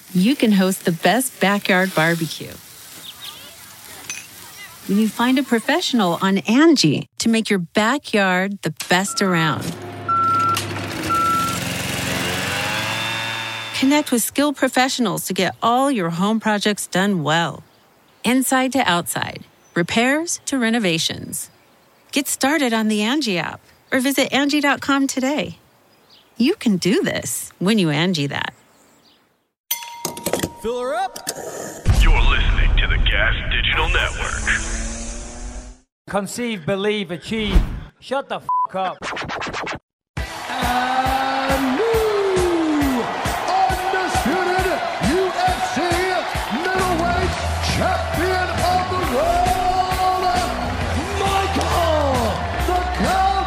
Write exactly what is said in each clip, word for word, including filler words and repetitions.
you can host the best backyard barbecue. When you find a professional on Angie to make your backyard the best around. Connect with skilled professionals to get all your home projects done well. Inside to outside, repairs to renovations. Get started on the Angie app or visit Angie dot com today. You can do this when you Angie that. Fill her up. You're listening to the Gas Digital Network. Conceive, believe, achieve. Shut the f*** up. And new undisputed U F C middleweight champion of the world, Michael the Count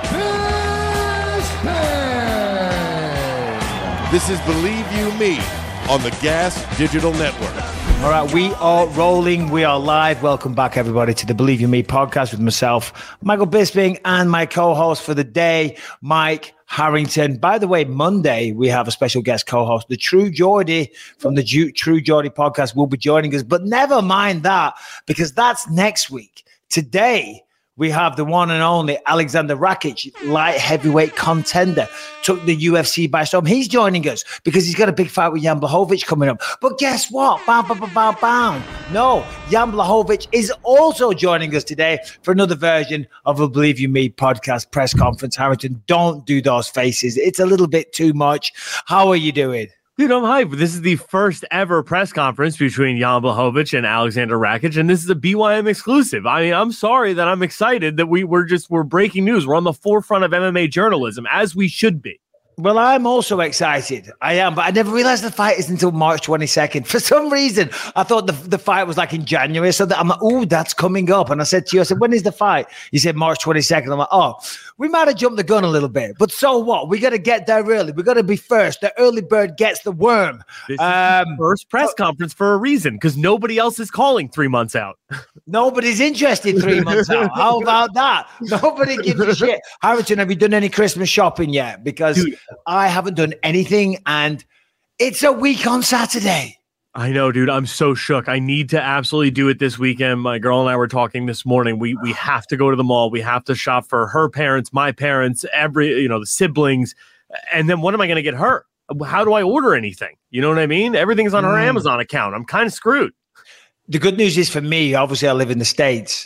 Bisping. This is Believe You Me on the Gas Digital Network. All right, we are rolling. We are live. Welcome back, everybody, to the Believe You Me podcast with myself, Michael Bisping, and my co-host for the day, Mike Harrington. By the way, Monday, we have a special guest co-host, the True Geordie from the Ju- True Geordie podcast will be joining us. But never mind that, because that's next week. Today, we have the one and only Alexander Rakic, light heavyweight contender, took the U F C by storm. He's joining us because he's got a big fight with Jan Blachowicz coming up. But guess what? Bam, bam, bam, bam, bam. No, Jan Blachowicz is also joining us today for another version of a Believe You Me podcast press conference. Harrington, don't do those faces. It's a little bit too much. How are you doing? Dude, I'm hyped. This is the first ever press conference between Jan Blachowicz and Alexander Rakic, and this is a B Y M exclusive. I mean, I'm sorry that I'm excited that we we're just we're breaking news. We're on the forefront of M M A journalism, as we should be. Well, I'm also excited. I am, but I never realized the fight is until March twenty-second. For some reason, I thought the, the fight was like in January. So that I'm like, oh, that's coming up. And I said to you, I said, when is the fight? You said March twenty-second. I'm like, oh, we might have jumped the gun a little bit. But so what? We got to get there early. We got to be first. The early bird gets the worm. This um, is the first press conference for a reason, because nobody else is calling three months out. Nobody's interested three months out. How about that? Nobody gives a shit. Harrington, have you done any Christmas shopping yet? Because Dude. I haven't done anything, and it's a week on Saturday. I know, dude. I'm so shook. I need to absolutely do it this weekend. My girl and I were talking this morning. We we have to go to the mall. We have to shop for her parents, my parents, every, you know, the siblings. And then what am I going to get her? How do I order anything? You know what I mean? Everything's on her mm. Amazon account. I'm kind of screwed. The good news is for me, obviously I live in the States.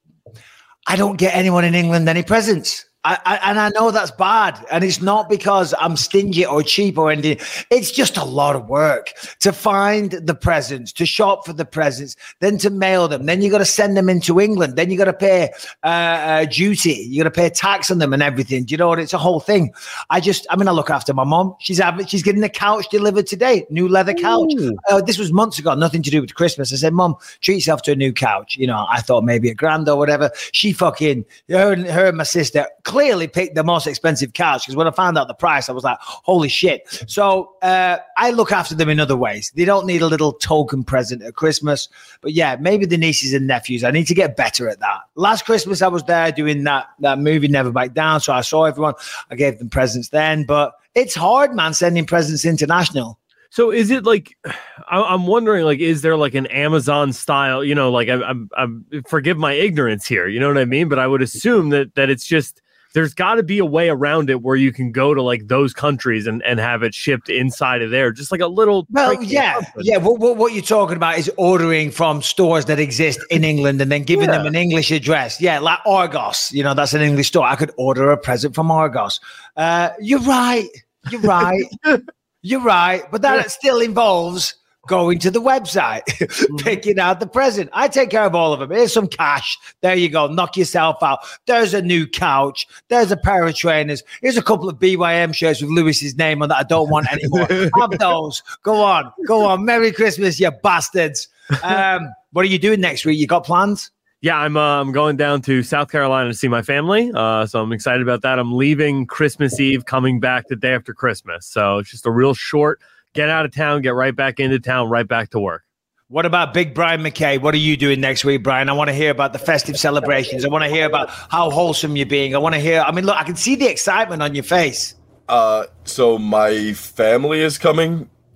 I don't get anyone in England any presents. I, I, and I know that's bad. And it's not because I'm stingy or cheap or anything. It's just a lot of work to find the presents, to shop for the presents, then to mail them. Then you got to send them into England. Then you got to pay uh, uh, duty. You got to pay tax on them and everything. Do you know what? It's a whole thing. I just, I mean, I look after my mom. She's having, she's getting the couch delivered today, new leather couch. Uh, this was months ago, nothing to do with Christmas. I said, Mom, treat yourself to a new couch. You know, I thought maybe a grand or whatever. She fucking, her, and- her and my sister clearly picked the most expensive couch, because when I found out the price, I was like, holy shit. So uh, I look after them in other ways. They don't need a little token present at Christmas. But yeah, maybe the nieces and nephews. I need to get better at that. Last Christmas, I was there doing that, that movie, Never Back Down. So I saw everyone. I gave them presents then. But it's hard, man, sending presents international. So is it like, I'm wondering, like, is there like an Amazon style, you know, like, I'm, I'm, forgive my ignorance here, you know what I mean? But I would assume that that it's just, there's got to be a way around it where you can go to like those countries and, and have it shipped inside of there, just like a little. Well, yeah, yeah. What, what, what you're talking about is ordering from stores that exist in England and then giving yeah. them an English address. Yeah, like Argos. You know, that's an English store. I could order a present from Argos. Uh, you're right. You're right. You're right. But that still involves going to the website, picking out the present. I take care of all of them. Here's some cash. There you go. Knock yourself out. There's a new couch. There's a pair of trainers. Here's a couple of B Y M shirts with Lewis's name on that I don't want anymore. Have those. Go on. Go on. Merry Christmas, you bastards. Um, what are you doing next week? You got plans? Yeah, I'm uh, I'm going down to South Carolina to see my family. Uh, so I'm excited about that. I'm leaving Christmas Eve, coming back the day after Christmas. So it's just a real short get out of town, get right back into town, right back to work. What about Big Brian McKay? What are you doing next week, Brian? I want to hear about the festive celebrations. I want to hear about how wholesome you're being. I want to hear, I mean, look, I can see the excitement on your face. Uh, so my family is coming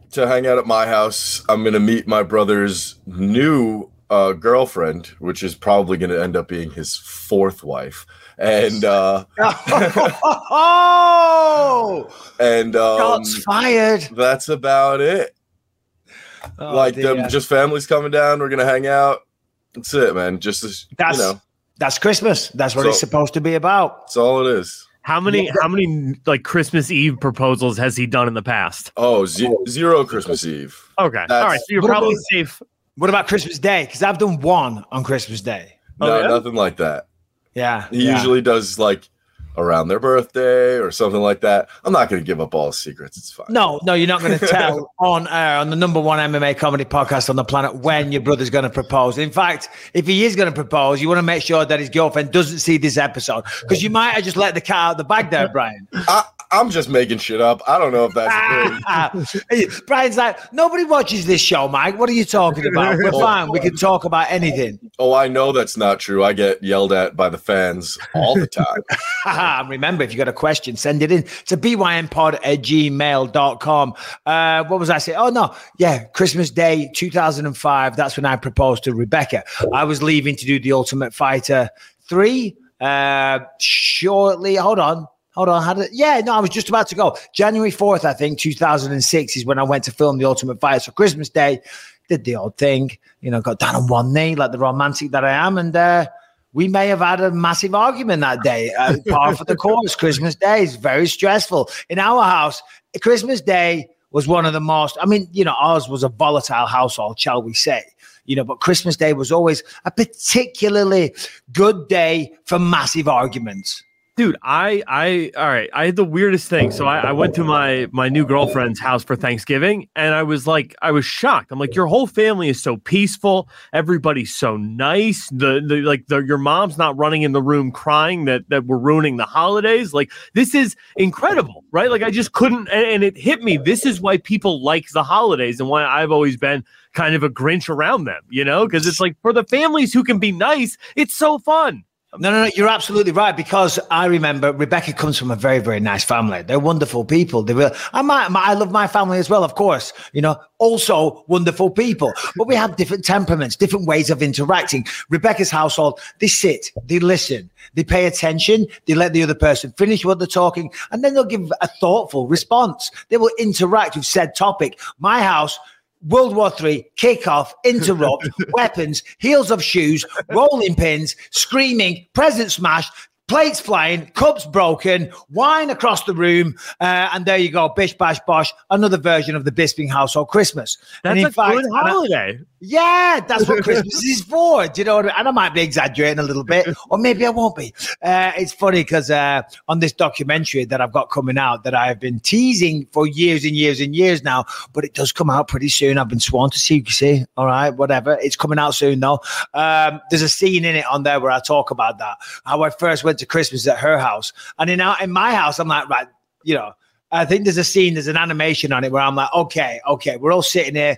to hang out at my house. I'm going to meet my brother's new uh, girlfriend, which is probably going to end up being his fourth wife. And uh, oh, and um, shots fired. That's about it. Oh, like dear. them, just families coming down. We're gonna hang out. That's it, man. Just as, that's you know, that's Christmas. That's what So- it's supposed to be about. that's all it is. How many how many like Christmas Eve proposals has he done in the past? Oh, ze- zero Christmas Eve. Okay. That's- All right. So you're What probably about- safe. What about Christmas Day? Because I've done one on Christmas Day. No, Oh, yeah? nothing like that. Yeah, He yeah. usually does like around their birthday or something like that. I'm not going to give up all his secrets. It's fine. No, no, you're not going to tell on air on the number one M M A comedy podcast on the planet when your brother's going to propose. In fact, if he is going to propose, you want to make sure that his girlfriend doesn't see this episode because you might have just let the cat out of the bag there, Brian. I, I'm just making shit up. I don't know if that's a thing. Brian's like, nobody watches this show, Mike. What are you talking about? We're fine. We can talk about anything. Oh, I know that's not true. I get yelled at by the fans all the time. Remember, if you got a question, send it in to b y n pod at gmail dot com. Uh, what was I saying? Oh, no. Yeah, Christmas Day, two thousand five. That's when I proposed to Rebecca. I was leaving to do The Ultimate Fighter three uh, shortly. Hold on. Hold on. How did, yeah, no, I was just about to go. January fourth, I think, two thousand six is when I went to film The Ultimate Fighter. So Christmas Day, did the odd thing, you know, got down on one knee like the romantic that I am. And uh, we may have had a massive argument that day. Uh, par for the course. Christmas Day is very stressful. In our house, Christmas Day was one of the most, I mean, you know, ours was a volatile household, shall we say. You know, but Christmas Day was always a particularly good day for massive arguments. Dude, I, I, all right. I had the weirdest thing. So I, I went to my my new girlfriend's house for Thanksgiving, and I was like, I was shocked. I'm like, your whole family is so peaceful. Everybody's so nice. The, the like, the, your mom's not running in the room crying that that we're ruining the holidays. Like, this is incredible, right? Like, I just couldn't, and, and it hit me. This is why people like the holidays, and why I've always been kind of a Grinch around them. You know, because it's like for the families who can be nice, it's so fun. No, no, no, you're absolutely right. Because I remember Rebecca comes from a very, very nice family. They're wonderful people. They will. I might, I love my family as well, of course. You know, also wonderful people. But we have different temperaments, different ways of interacting. Rebecca's household, they sit, they listen, they pay attention, they let the other person finish what they're talking, and then they'll give a thoughtful response. They will interact with said topic. My house, World War Three, kickoff, interrupt, weapons, heels of shoes, rolling pins, screaming, present smashed, plates flying, cups broken, wine across the room, uh, and there you go, bish, bash, bosh, another version of the Bisping household Christmas. That's and in a fact, good and I- holiday. yeah, that's what Christmas is for. Do you know what I mean? And I might be exaggerating a little bit, or maybe I won't be. Uh, it's funny because uh, on this documentary that I've got coming out that I've been teasing for years and years and years now, but it does come out pretty soon. I've been sworn to secrecy. All right, whatever. It's coming out soon though. Um, there's a scene in it on there where I talk about that, how I first went to Christmas at her house. And in, our, in my house, I'm like, right, you know, I think there's a scene, there's an animation on it where I'm like, okay, okay, we're all sitting here.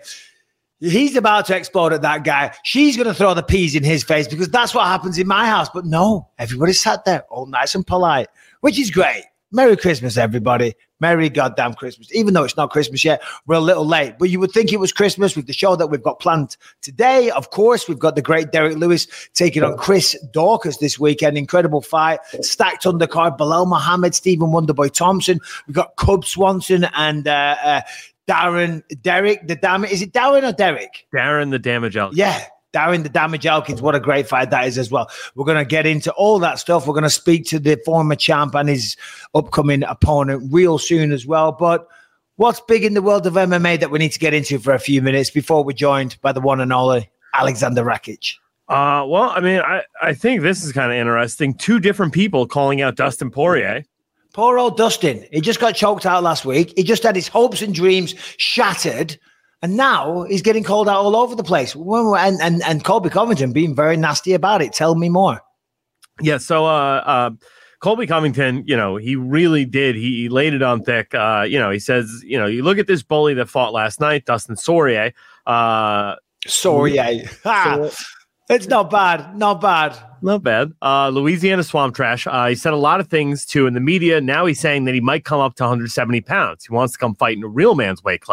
He's about to explode at that guy. She's going to throw the peas in his face because that's what happens in my house. But no, everybody sat there all nice and polite, which is great. Merry Christmas, everybody. Merry goddamn Christmas. Even though it's not Christmas yet, we're a little late. But you would think it was Christmas with the show that we've got planned today. Of course, we've got the great Derek Lewis taking on Chris Dawkins this weekend. Incredible fight. Stacked undercard. Bilal Muhammad, Stephen Wonderboy Thompson. We've got Cub Swanson and uh, uh, Darren, Derek, the damage. Is it Darren or Derek? Darren the Damage Elk. Yeah. Darren the Damage Elkins, what a great fight that is as well. We're going to get into all that stuff. We're going to speak to the former champ and his upcoming opponent real soon as well. But what's big in the world of M M A that we need to get into for a few minutes before we're joined by the one and only Alexander Rakic? Uh, well, I mean, I, I think this is kind of interesting. Two different people calling out Dustin Poirier. Poor old Dustin. He just got choked out last week. He just had his hopes and dreams shattered. And now he's getting called out all over the place. And, and, and Colby Covington being very nasty about it. Tell me more. Yeah, so uh, uh, Colby Covington, you know, he really did. He, he laid it on thick. Uh, you know, he says, you know, you look at this bully that fought last night, Dustin Poirier. Uh, Poirier. Ha! It's not bad. Not bad. Not bad. Uh, Louisiana Swamp Trash. Uh, he said a lot of things too in the media. Now he's saying that he might come up to one hundred seventy pounds. He wants to come fight in a real man's weight class.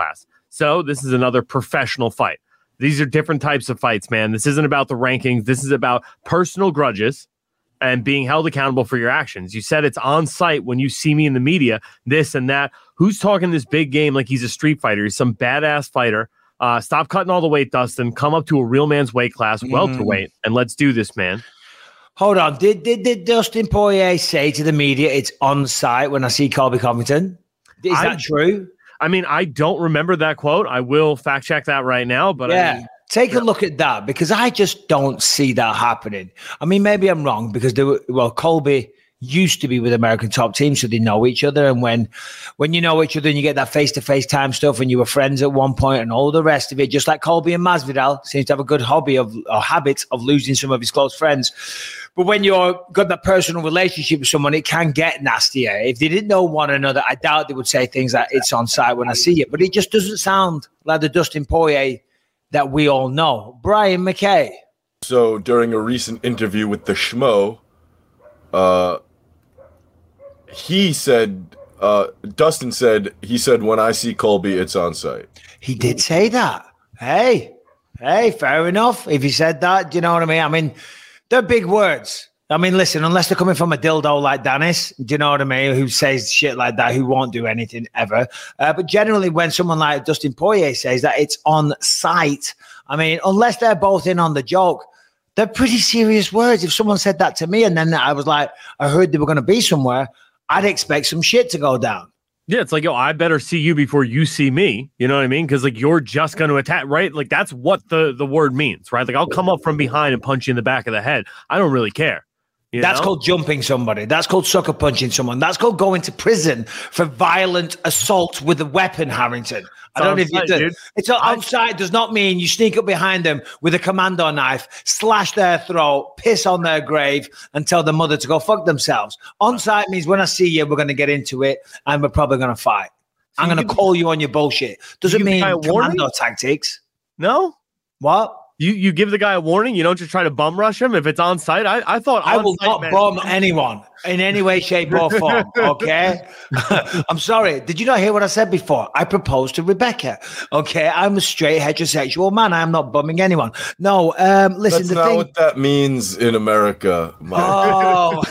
So this is another professional fight. These are different types of fights, man. This isn't about the rankings. This is about personal grudges and being held accountable for your actions. You said it's on site when you see me in the media, this and that. Who's talking this big game like he's a street fighter? He's some badass fighter. Uh, stop cutting all the weight, Dustin. Come up to a real man's weight class, welterweight, mm. and let's do this, man. Hold on. Did, did did Dustin Poirier say to the media it's on site when I see Colby Covington? Is I, that true? I mean, I don't remember that quote. I will fact check that right now. But yeah. I mean, Take a look at that because I just don't see that happening. I mean, maybe I'm wrong because they were, well, Colby used to be with American Top Team, so they know each other. And when when you know each other and you get that face-to-face time stuff and you were friends at one point and all the rest of it, just like Colby and Masvidal seems to have a good hobby of or habit of losing some of his close friends. But when you're got that personal relationship with someone, it can get nastier. If they didn't know one another, I doubt they would say things like it's on site when I see it. But it just doesn't sound like the Dustin Poirier that we all know. Brian McKay. So during a recent interview with the Schmo, uh, he said, uh, Dustin said, he said, when I see Colby, it's on site. He did say that. Hey, hey, fair enough. If he said that, do you know what I mean? I mean, they're big words. I mean, listen, unless they're coming from a dildo like Dennis, do you know what I mean, who says shit like that, who won't do anything ever. Uh, but generally, when someone like Dustin Poirier says that it's on site, I mean, unless they're both in on the joke, they're pretty serious words. If someone said that to me and then I was like, I heard they were going to be somewhere, I'd expect some shit to go down. Yeah, it's like, yo, I better see you before you see me. You know what I mean? Because, like, you're just going to attack, right? Like, that's what the, the word means, right? Like, I'll come up from behind and punch you in the back of the head. I don't really care. You That's know? called jumping somebody. That's called sucker punching someone. That's called going to prison for violent assault with a weapon, Harrington. I don't know if you do. It's outside does not mean you sneak up behind them with a commando knife, slash their throat, piss on their grave, and tell the mother to go fuck themselves. On site means when I see you, we're going to get into it, and we're probably going to fight. So I'm going to call you on your bullshit. Doesn't mean commando tactics. No? What? You you give the guy a warning. You don't just try to bum rush him if it's on site. I, I thought I will not man. bum anyone in any way, shape, or form. Okay, I'm sorry. Did you not hear what I said before? I proposed to Rebecca. Okay, I'm a straight heterosexual man. I am not bumming anyone. No, um, listen. That's the not thing- what that means in America. Mike. Oh,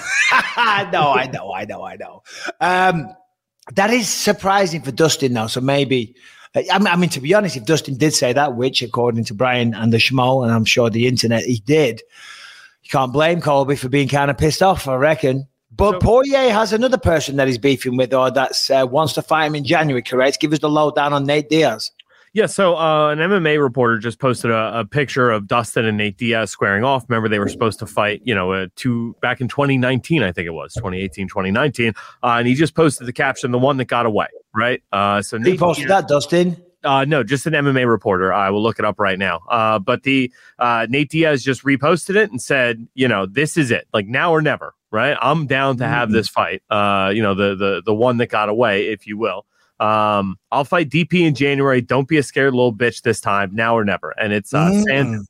no, I know, I know, I know. Um, that is surprising for Dustin, though. So maybe. I mean, I mean, to be honest, if Dustin did say that, which according to Brian and the Schmo, and I'm sure the internet, he did, you can't blame Colby for being kind of pissed off, I reckon. But so, Poirier has another person that he's beefing with or that uh, wants to fight him in January, correct? Give us the lowdown on Nate Diaz. Yeah, so uh, an M M A reporter just posted a, a picture of Dustin and Nate Diaz squaring off. Remember, they were supposed to fight, you know, uh, two back in twenty nineteen, I think it was, twenty eighteen, twenty nineteen. Uh, and he just posted the caption, the one that got away, right? Uh, so Nate He posted Diaz, that, Dustin? Uh, no, just an M M A reporter. I will look it up right now. Uh, but the uh, Nate Diaz just reposted it and said, you know, this is it. Like now or never, right? I'm down to have mm-hmm. this fight. Uh, you know, the the the one that got away, if you will. Um, I'll fight D P in January. Don't be a scared little bitch this time. Now or never. And it's uh, mm. Sand,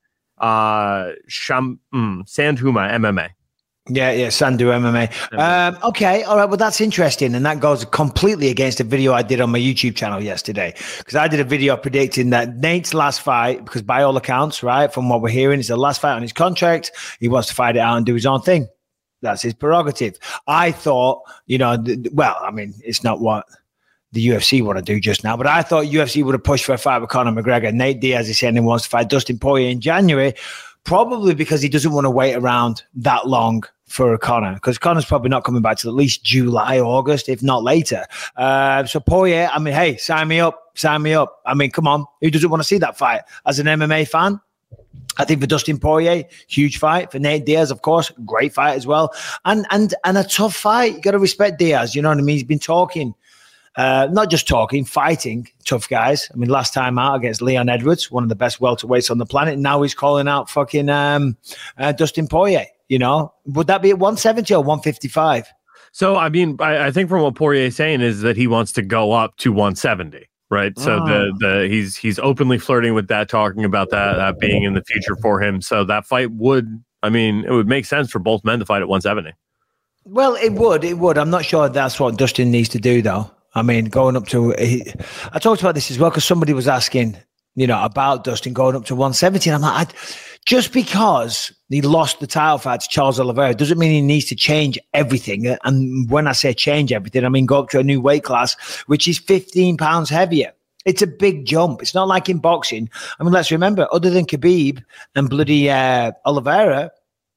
uh, Sham, mm, Sandhuma M M A. Yeah, yeah, Sandu M M A. Um, okay, all right. Well, that's interesting, and that goes completely against a video I did on my YouTube channel yesterday because I did a video predicting that Nate's last fight, because by all accounts, right, from what we're hearing, it's the last fight on his contract. He wants to fight it out and do his own thing. That's his prerogative. I thought, you know, th- well, I mean, it's not what the U F C want to do just now, but I thought U F C would have pushed for a fight with Conor McGregor. Nate Diaz is saying he wants to fight Dustin Poirier in January, probably because he doesn't want to wait around that long for Conor, because Conor's probably not coming back till at least July, August, if not later. Uh, so Poirier, I mean, hey, sign me up, sign me up. I mean, come on, who doesn't want to see that fight? As an M M A fan, I think for Dustin Poirier, huge fight. For Nate Diaz, of course, great fight as well. And and and a tough fight. You got to respect Diaz, you know what I mean? He's been talking. Uh, not just talking, fighting tough guys. I mean, last time out against Leon Edwards, one of the best welterweights on the planet. Now he's calling out fucking um, uh, Dustin Poirier. You know, would that be at one seventy or one fifty-five? So, I mean, I, I think from what Poirier is saying is that he wants to go up to one seventy, right? Oh. So the the he's he's openly flirting with that, talking about that, that being in the future for him. So that fight would, I mean, it would make sense for both men to fight at one seventy. Well, it would, it would. I'm not sure that's what Dustin needs to do, though. I mean, going up to, he, I talked about this as well because somebody was asking, you know, about Dustin going up to one seventy. And I'm like, I, just because he lost the title fight to Charles Oliveira doesn't mean he needs to change everything. And when I say change everything, I mean go up to a new weight class, which is fifteen pounds heavier. It's a big jump. It's not like in boxing. I mean, let's remember, other than Khabib and bloody uh, Oliveira,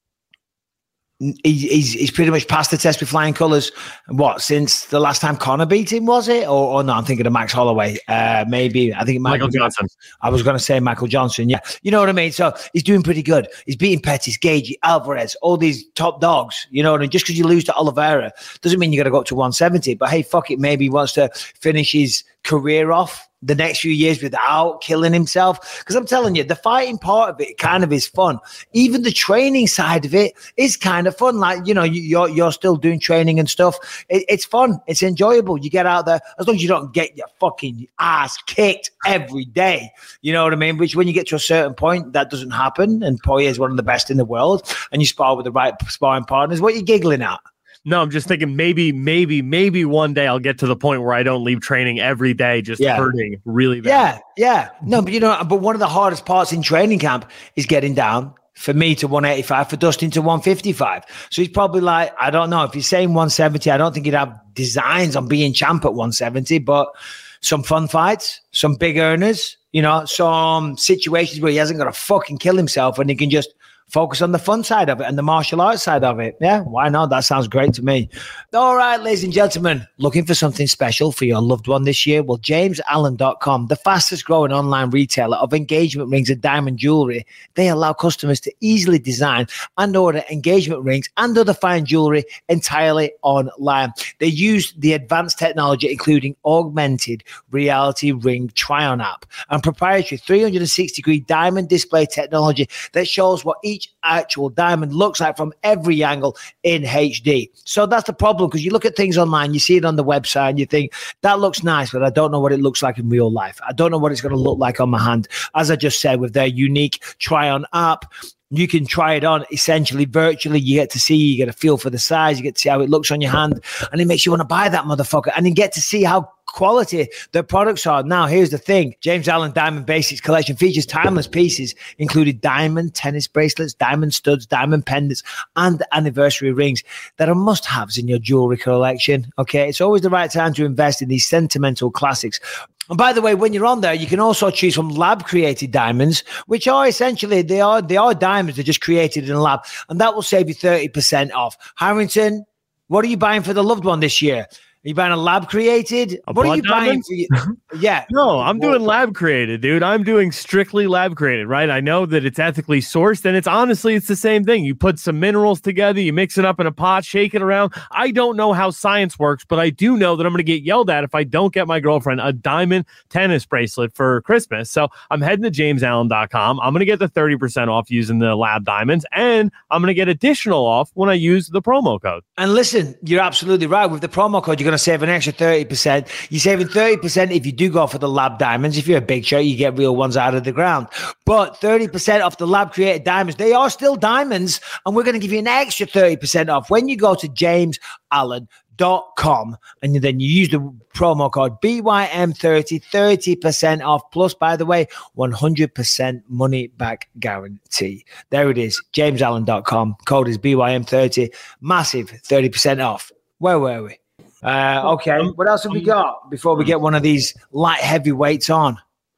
He's, he's he's pretty much passed the test with flying colours. What, since the last time Conor beat him, was it? Or, or no, I'm thinking of Max Holloway. Uh, maybe I think it might Michael be, Johnson. I was going to say Michael Johnson. Yeah, you know what I mean. So he's doing pretty good. He's beating Pettis, Gagey, Alvarez, all these top dogs. You know what I mean? Just because you lose to Oliveira doesn't mean you got to go up to one seventy. But hey, fuck it. Maybe he wants to finish his career off the next few years without killing himself. Because I'm telling you, the fighting part of it kind of is fun. Even the training side of it is kind of fun. Like, you know, you, you're you're still doing training and stuff. It, it's fun. It's enjoyable. You get out there, as long as you don't get your fucking ass kicked every day. You know what I mean? Which when you get to a certain point, that doesn't happen. And Poirier is one of the best in the world. And you spar with the right sparring partners. What are you giggling at? No, I'm just thinking maybe, maybe, maybe one day I'll get to the point where I don't leave training every day just yeah. hurting really bad. Yeah, yeah. No, but you know, but one of the hardest parts in training camp is getting down for me to one eighty-five, for Dustin to one fifty-five. So he's probably like, I don't know, if he's saying one seventy, I don't think he'd have designs on being champ at one seventy, but some fun fights, some big earners, you know, some situations where he hasn't got to fucking kill himself and he can just focus on the fun side of it and the martial arts side of it. Yeah, why not? That sounds great to me. All right, ladies and gentlemen, looking for something special for your loved one this year? Well, James Allen dot com, the fastest growing online retailer of engagement rings and diamond jewelry, they allow customers to easily design and order engagement rings and other fine jewelry entirely online. They use the advanced technology, including augmented reality ring try-on app and proprietary three sixty degree diamond display technology that shows what each actual diamond looks like from every angle in H D. So that's the problem, because you look at things online, you see it on the website and you think that looks nice, but I don't know what it looks like in real life. I don't know what it's going to look like on my hand. As I just said, with their unique try-on app, you can try it on essentially virtually. You get to see, you get a feel for the size, you get to see how it looks on your hand, and it makes you want to buy that motherfucker, and you get to see how quality the products are. Now, here's the thing. James Allen Diamond Basics collection features timeless pieces, including diamond tennis bracelets, diamond studs, diamond pendants, and anniversary rings that are must-haves in your jewelry collection. Okay, it's always the right time to invest in these sentimental classics. And by the way, when you're on there, you can also choose from lab-created diamonds, which are essentially, they are they are diamonds. They're just created in a lab, and that will save you thirty percent off. Harrington, what are you buying for the loved one this year? Are you buying a lab created? A what are you diamond? buying for you? Yeah. No, I'm doing lab created, dude. I'm doing strictly lab created, right? I know that it's ethically sourced, and it's honestly, it's the same thing. You put some minerals together, you mix it up in a pot, shake it around. I don't know how science works, but I do know that I'm going to get yelled at if I don't get my girlfriend a diamond tennis bracelet for Christmas. So I'm heading to James Allen dot com. I'm going to get the thirty percent off using the lab diamonds, and I'm going to get additional off when I use the promo code. And listen, you're absolutely right. With the promo code, you're going to save an extra thirty percent. You're saving thirty percent if you do go for the lab diamonds. If you're a big shot, you get real ones out of the ground. But thirty percent off the lab created diamonds. They are still diamonds, and we're going to give you an extra thirty percent off when you go to James Allen dot com and then you use the promo code B Y M thirty, thirty percent off. Plus, by the way, one hundred percent money back guarantee. There it is, James Allen dot com. Code is B Y M thirty. Massive thirty percent off. Where were we? Uh, okay, what else have we got before we get one of these light heavyweights on?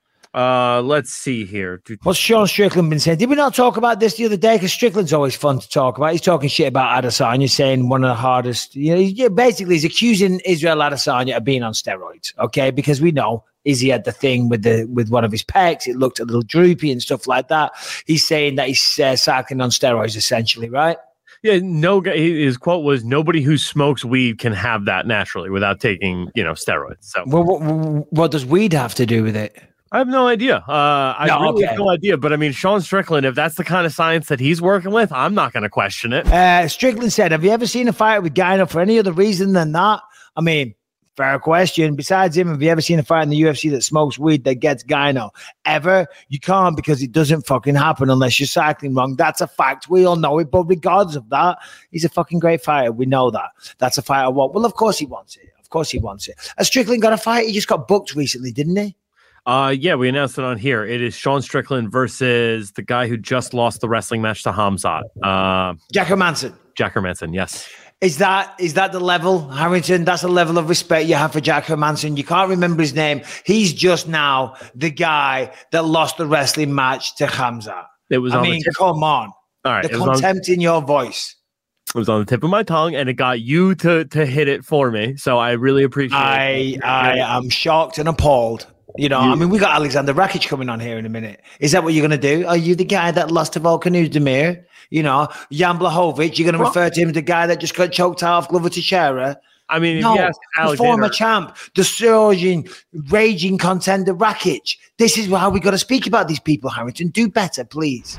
Uh, let's see here. What's Sean Strickland been saying? Did we not talk about this the other day? Because Strickland's always fun to talk about. He's talking shit about Adesanya, saying one of the hardest. You know, he's, basically he's accusing Israel Adesanya of being on steroids. Okay, because we know Izzy had the thing with the with one of his pecs. It looked a little droopy and stuff like that. He's saying that he's uh, cycling on steroids, essentially, right? Yeah, no. His quote was, "Nobody who smokes weed can have that naturally without taking, you know, steroids." So, well, what, what does weed have to do with it? I have no idea. Uh, I no, really okay. have no idea. But I mean, Sean Strickland, if that's the kind of science that he's working with, I'm not going to question it. Uh, Strickland said, "Have you ever seen a fight with Gaino for any other reason than that?" I mean, fair question. Besides him, have you ever seen a fight in the U F C that smokes weed that gets Gaino? Ever? You can't, because it doesn't fucking happen unless you're cycling wrong. That's a fact. We all know it. But regardless of that, he's a fucking great fighter. We know that. That's a fighter. What? Well, of course he wants it. Of course he wants it. Has Strickland got a fight? He just got booked recently, didn't he? Uh, yeah, we announced it on here. It is Sean Strickland versus the guy who just lost the wrestling match to Hamzat. Uh, Jack Hermanson. Jack Hermanson, yes. Is that is that the level, Harrington? That's a level of respect you have for Jack Hermanson. You can't remember his name. He's just now the guy that lost the wrestling match to Hamzat. It was. I on mean, the tip. come on. All right, the it was contempt on, in your voice. It was on the tip of my tongue, and it got you to to hit it for me. So I really appreciate I, it. I am shocked and appalled. You know, You- I mean, we got Alexander Rakic coming on here in a minute. Is that what you're going to do? Are you the guy that lost to Volkan Oezdemir? You know, Jan Blachowicz, you're going to Well- refer to him as the guy that just got choked out of Glover Teixeira? I mean, if No, you ask the Alexander, former champ, the surging, raging contender Rakic. This is how we got to speak about these people, Harrington. Do better, please.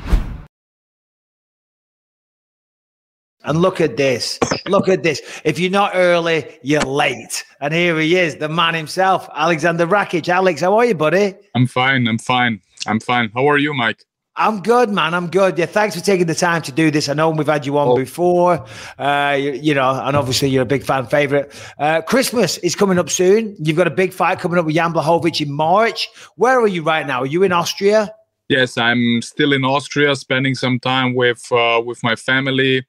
And look at this. Look at this. If you're not early, you're late. And here he is, the man himself, Alexander Rakic. Alex, how are you, buddy? I'm fine. I'm fine. I'm fine. How are you, Mike? I'm good, man. I'm good. Yeah, thanks for taking the time to do this. I know we've had you on Oh. before, uh, you, you know, and obviously you're a big fan favorite. Uh, Christmas is coming up soon. You've got a big fight coming up with Jan Blachowicz in March. Where are you right now? Are you in Austria? Yes, I'm still in Austria, spending some time with uh, with my family.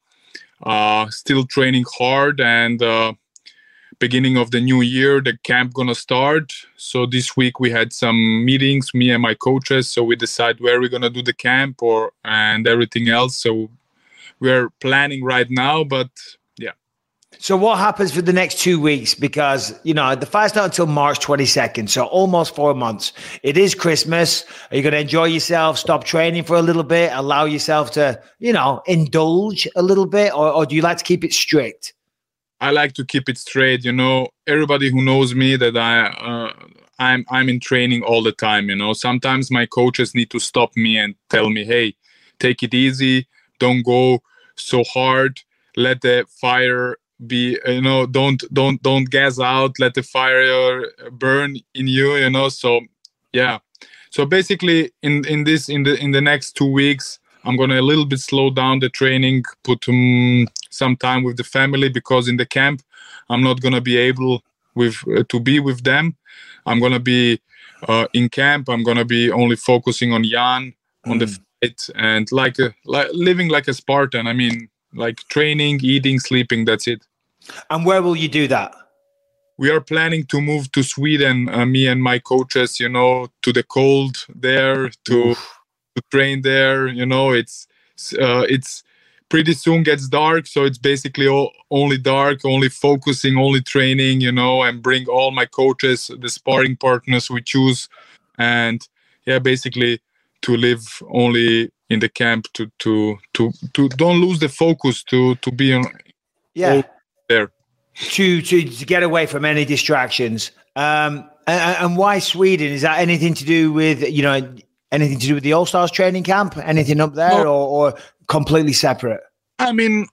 Uh, still training hard, and uh, beginning of the new year, the camp gonna start. So this week we had some meetings, me and my coaches. So we decide where we're gonna do the camp or and everything else. So we're planning right now, but yeah. So what happens for the next two weeks? Because, you know, the fight's not until March twenty-second, so almost four months. It is Christmas. Are you going to enjoy yourself, stop training for a little bit, allow yourself to, you know, indulge a little bit, or, or do you like to keep it strict? I like to keep it straight. You know, everybody who knows me that I, uh, I'm, I'm in training all the time. You know, sometimes my coaches need to stop me and tell me, "Hey, take it easy. Don't go so hard. Let the fire be. You know, don't, don't, don't gas out. Let the fire burn in you. You know." So, yeah. So basically, in in this in the in the next two weeks, I'm gonna a little bit slow down the training, put um, some time with the family, because in the camp, I'm not gonna be able with uh, to be with them. I'm gonna be uh, in camp. I'm gonna be only focusing on Jan, on the fight, and like a, like living like a Spartan. I mean, like training, eating, sleeping. That's it. And where will you do that? We are planning to move to Sweden. Uh, me and my coaches, you know, to the cold there to. to train there. You know, it's uh, it's pretty soon gets dark, so it's basically all, only dark, only focusing, only training, you know, and bring all my coaches, the sparring partners we choose, and yeah, basically to live only in the camp, to to to to don't lose the focus, to to be on Yeah. there. To, to to get away from any distractions. Um, and, and why Sweden? Is that anything to do with, you know, anything to do with the All-Stars training camp? Anything up there, No. or, or completely separate? I mean,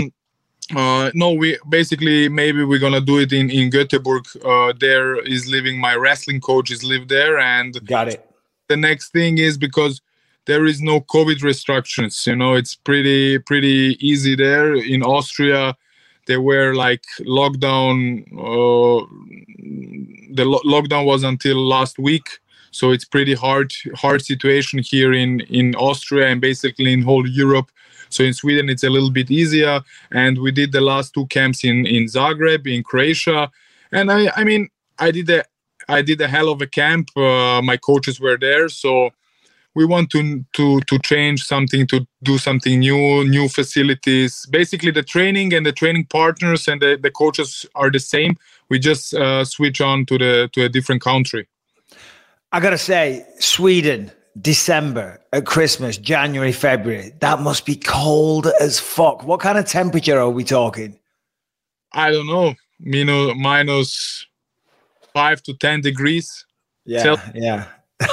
uh, no, we basically maybe we're gonna do it in in Göteborg. Uh, there is living my wrestling coach is live there, and Got it. the next thing is because there is no COVID restrictions. You know, it's pretty pretty easy there in Austria. There were like lockdown. Uh, the lo- lockdown was until last week. So it's pretty hard, hard situation here in, in Austria and basically in whole Europe. So in Sweden, it's a little bit easier. And we did the last two camps in, in Zagreb, in Croatia. And I, I mean, I did a, I did a hell of a camp. Uh, my coaches were there. So we want to, to, to change something, to do something new, new facilities. Basically the training and the training partners and the, the coaches are the same. We just uh, switch on to the, to a different country. I gotta say, Sweden, December at Christmas, January, February, that must be cold as fuck. What kind of temperature are we talking? I don't know, minus, minus five to ten degrees. Yeah, Tell- yeah.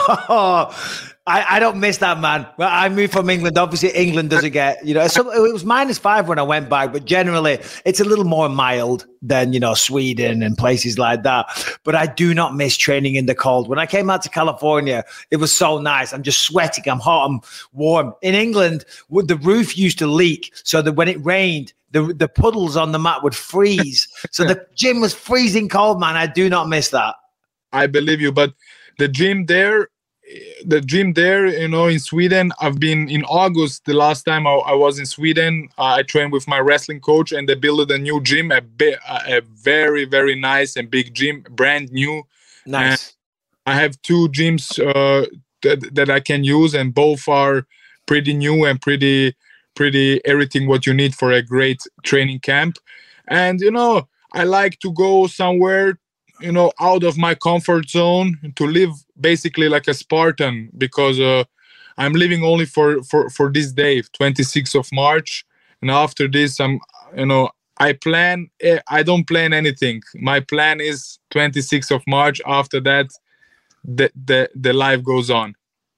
I, I don't miss that, man. Well, I moved from England. Obviously, England doesn't get, you know, so it was minus five when I went back, but generally it's a little more mild than, you know, Sweden and places like that. But I do not miss training in the cold. When I came out to California, it was so nice. I'm just sweating. I'm hot. I'm warm. In England, the roof used to leak so that when it rained, the the puddles on the mat would freeze. So the gym was freezing cold, man. I do not miss that. I believe you, but the gym there, the gym there, you know, in Sweden, I've been in August. The last time I, I was in Sweden, uh, I trained with my wrestling coach, and they built a new gym, a, bi- a very, very nice and big gym, brand new. Nice. And I have two gyms uh, that, that I can use, and both are pretty new and pretty, pretty everything what you need for a great training camp. And, you know, I like to go somewhere, you know, out of my comfort zone, to live basically like a Spartan, because uh, I'm living only for, for, for this day, twenty-sixth of March. And after this, I'm, you know, I plan, I don't plan anything. My plan is twenty-sixth of March. After that, the, the, the life goes on.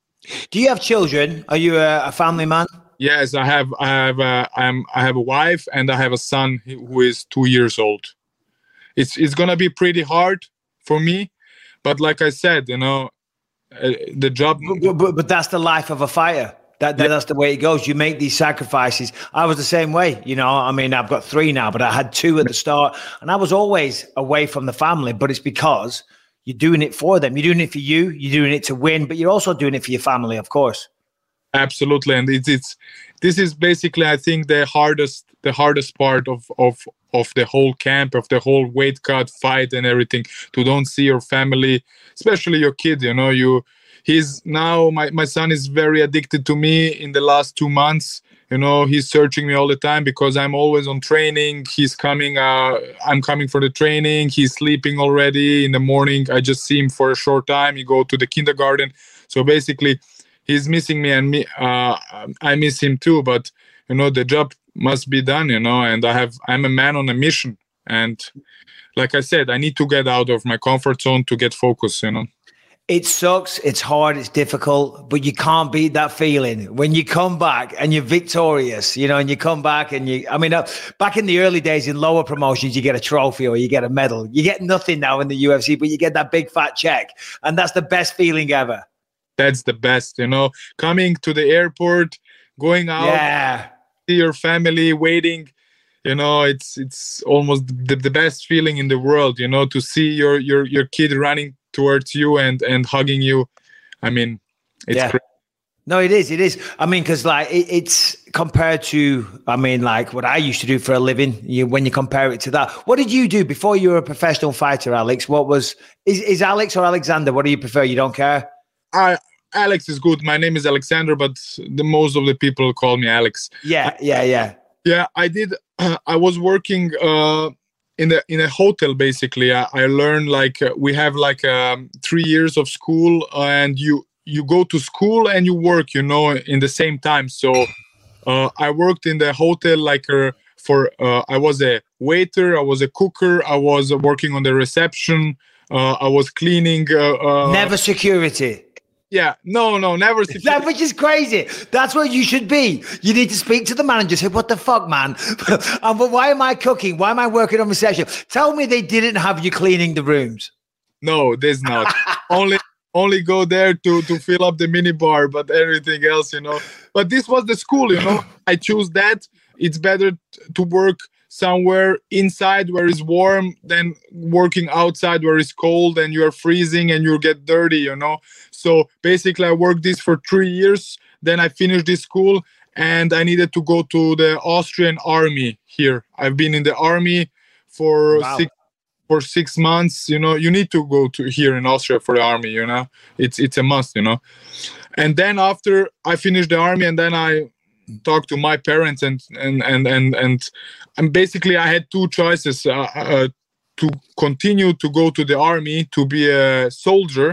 Do you have children? Are you a, a family man? Yes, I have, I have, a, I'm, I have a wife, and I have a son who is two years old. It's it's gonna be pretty hard for me, but like I said, you know, uh, the job. But, but, but that's the life of a fighter. That, that Yeah. that's the way it goes. You make these sacrifices. I was the same way. You know, I mean, I've got three now, but I had two at the start, and I was always away from the family. But it's because you're doing it for them. You're doing it for you. You're doing it to win, but you're also doing it for your family, of course. Absolutely, and it's it's this is basically, I think, the hardest the hardest part of of of the whole camp, of the whole weight cut fight and everything, to don't see your family, especially your kid. You know, you he's now my my son is very addicted to me in the last two months. You know, he's searching me all the time because I'm always on training. He's coming, uh, I'm coming for the training. He's sleeping already in the morning. I just see him for a short time. He go to the kindergarten. So basically, he's missing me, and me, uh, I miss him too. But, you know, the job must be done, you know, and I have, I'm a man on a mission. And like I said, I need to get out of my comfort zone to get focused, you know. It sucks. It's hard. It's difficult, but you can't beat that feeling when you come back and you're victorious, you know, and you come back and you, I mean, uh, back in the early days in lower promotions, you get a trophy or you get a medal. You get nothing now in the U F C, but you get that big fat check. And that's the best feeling ever. That's the best, you know, coming to the airport, going out, Yeah. see your family waiting, you know, it's, it's almost the, the best feeling in the world, you know, to see your, your, your kid running towards you and and hugging you. I mean, it's Yeah. crazy. No, it is. It is. I mean, because like it, it's compared to, I mean, like what I used to do for a living. You when you compare it to that, what did you do before you were a professional fighter, Alex? What was is is Alex or Alexander? What do you prefer? You don't care? I Alex is good. My name is Alexander, but the most of the people call me Alex. Yeah, yeah, yeah. Yeah, I did. Uh, I was working uh, in the in a hotel. Basically, I, I learned like uh, we have like um, three years of school, and you you go to school and you work, you know, in the same time. So uh, I worked in the hotel like uh, for uh, I was a waiter, I was a cooker, I was working on the reception, uh, I was cleaning. Uh, uh, Never security. Yeah, no, no, never. That which is crazy. That's what you should be. You need to speak to the manager. Say, "What the fuck, man? um, but why am I cooking? Why am I working on reception? Tell me they didn't have you cleaning the rooms." No, there's not. only only go there to to fill up the mini bar, but everything else, you know. But this was the school, you know. I choose that. It's better t- to work somewhere inside where it's warm than working outside where it's cold and you're freezing and you get dirty, you know. So basically I worked this for three years. Then I finished this school and I needed to go to the Austrian army here. I've been in the army for Wow. six for six months. You know, you need to go to here in Austria for the army, you know. It's it's a must, you know. And then after I finished the army and then I talked to my parents and and and and and, and basically I had two choices uh, uh, to continue to go to the army to be a soldier,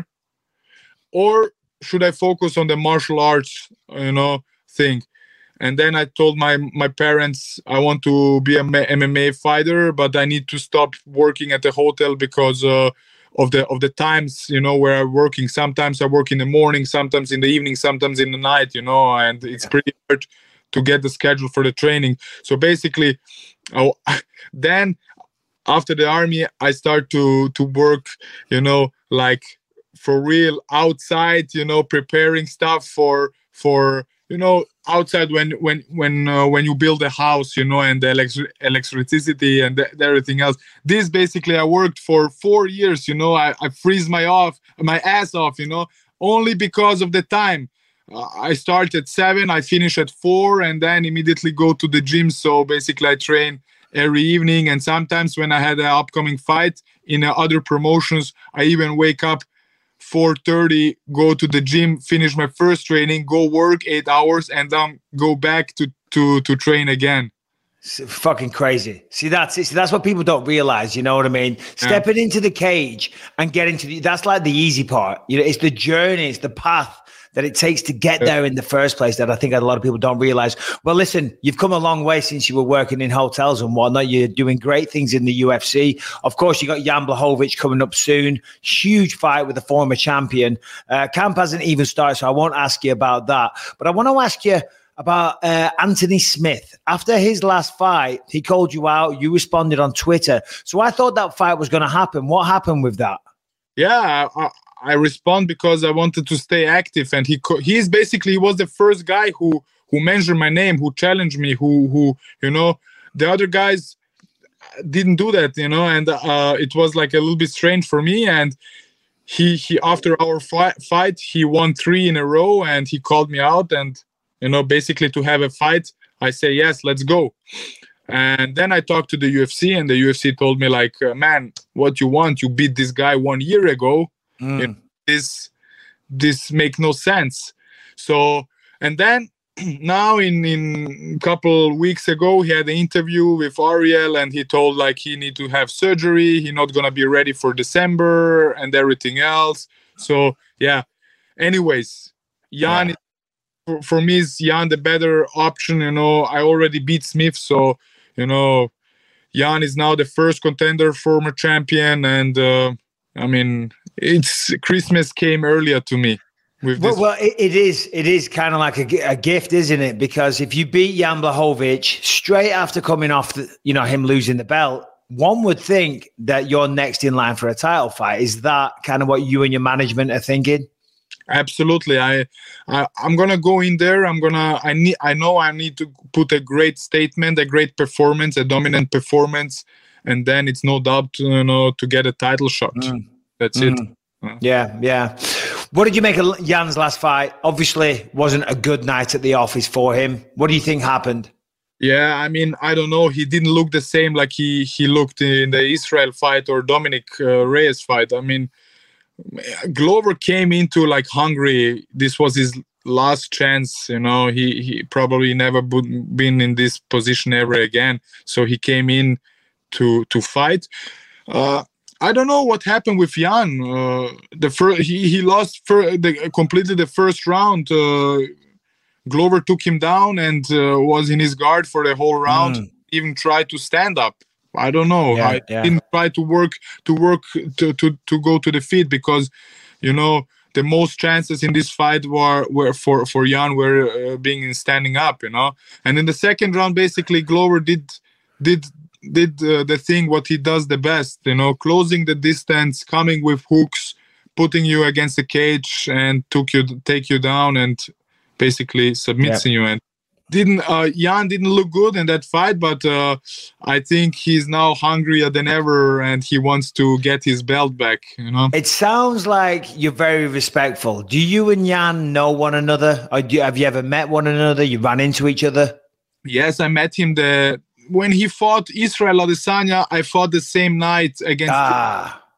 or should I focus on the martial arts, you know, thing. And then I told my my parents I want to be a M M A fighter, but I need to stop working at the hotel because uh, of the of the times, you know, where I'm working. Sometimes I work in the morning, sometimes in the evening, sometimes in the night, you know, and it's Yeah. pretty hard to get the schedule for the training. So basically, oh, then after the army, I start to to work, you know, like for real outside, you know, preparing stuff for for you know, outside when when when uh, when you build a house, you know, and the electri- electricity and the, everything else. This basically, I worked for four years. You know, I, I freeze my off my ass off. You know, only because of the time. Uh, I start at seven, I finish at four, and then immediately go to the gym. So basically, I train every evening, and sometimes when I had an upcoming fight in uh, other promotions, I even wake up four thirty, go to the gym, finish my first training, go work eight hours, and then go back to to to train again. It's fucking crazy. See, that's it. See, that's what people don't realize. You know what I mean? Stepping yeah. into the cage and getting to the, that's like the easy part. You know, it's the journey, it's the path that it takes to get there in the first place that I think a lot of people don't realize. Well, listen, you've come a long way since you were working in hotels and whatnot. You're doing great things in the U F C. Of course, you got Jan Blachowicz coming up soon. Huge fight with the former champion. Uh, camp hasn't even started, so I won't ask you about that. But I want to ask you about uh, Anthony Smith. After his last fight, he called you out. You responded on Twitter. So I thought that fight was going to happen. What happened with that? Yeah, I, I respond because I wanted to stay active, and he co- he's basically he was the first guy who who mentioned my name, who challenged me, who who you know the other guys didn't do that, you know, and uh, it was like a little bit strange for me. And he he after our fi- fight, he won three in a row, and he called me out, and you know basically to have a fight, I say yes, let's go. And then I talked to the U F C, and the U F C told me like, uh, man, what you want? You beat this guy one year ago. Mm. You know, this this make no sense. So and then now in in a couple weeks ago he had an interview with Ariel, and he told like he need to have surgery, he not gonna be ready for December and everything else. So yeah, anyways, Jan yeah. for, for me is Jan the better option. You know, I already beat Smith, so you know Jan is now the first contender, former champion, and uh, I mean, it's Christmas came earlier to me. With this. Well, well it, it is. It is kind of like a, a gift, isn't it? Because if you beat Jan Blachowicz straight after coming off, the, you know, him losing the belt, one would think that you're next in line for a title fight. Is that kind of what you and your management are thinking? Absolutely. I, I I'm gonna go in there. I'm gonna. I need. I know I need to put a great statement, a great performance, a dominant performance. And then it's no doubt, you know, to get a title shot. Mm. That's mm. it. Uh. Yeah, yeah. What did you make of Jan's last fight? Obviously, wasn't a good night at the office for him. What do you think happened? Yeah, I mean, I don't know. He didn't look the same like he he looked in the Israel fight or Dominic uh, Reyes fight. I mean, Glover came into like hungry. This was his last chance. You know, he he probably never been in this position ever again. So he came in to to fight. Uh, I don't know what happened with Jan. Uh, the first he he lost for the, completely the first round. Uh, Glover took him down and uh, was in his guard for the whole round. Mm. Even tried to stand up. I don't know. Yeah, I yeah. didn't try to work to work to, to to go to the feet because, you know, the most chances in this fight were were for for Jan were uh, being standing up. You know, and in the second round, basically Glover did did. did uh, the thing what he does the best, you know, closing the distance, coming with hooks, putting you against the cage and took you take you down and basically submits yep. you. And didn't uh, Jan didn't look good in that fight, but uh, I think he's now hungrier than ever and he wants to get his belt back, you know. It sounds like you're very respectful. Do you and Jan know one another? Or do you, have you ever met one another? You ran into each other? Yes, I met him the when he fought Israel Adesanya. I fought the same night against ah. him.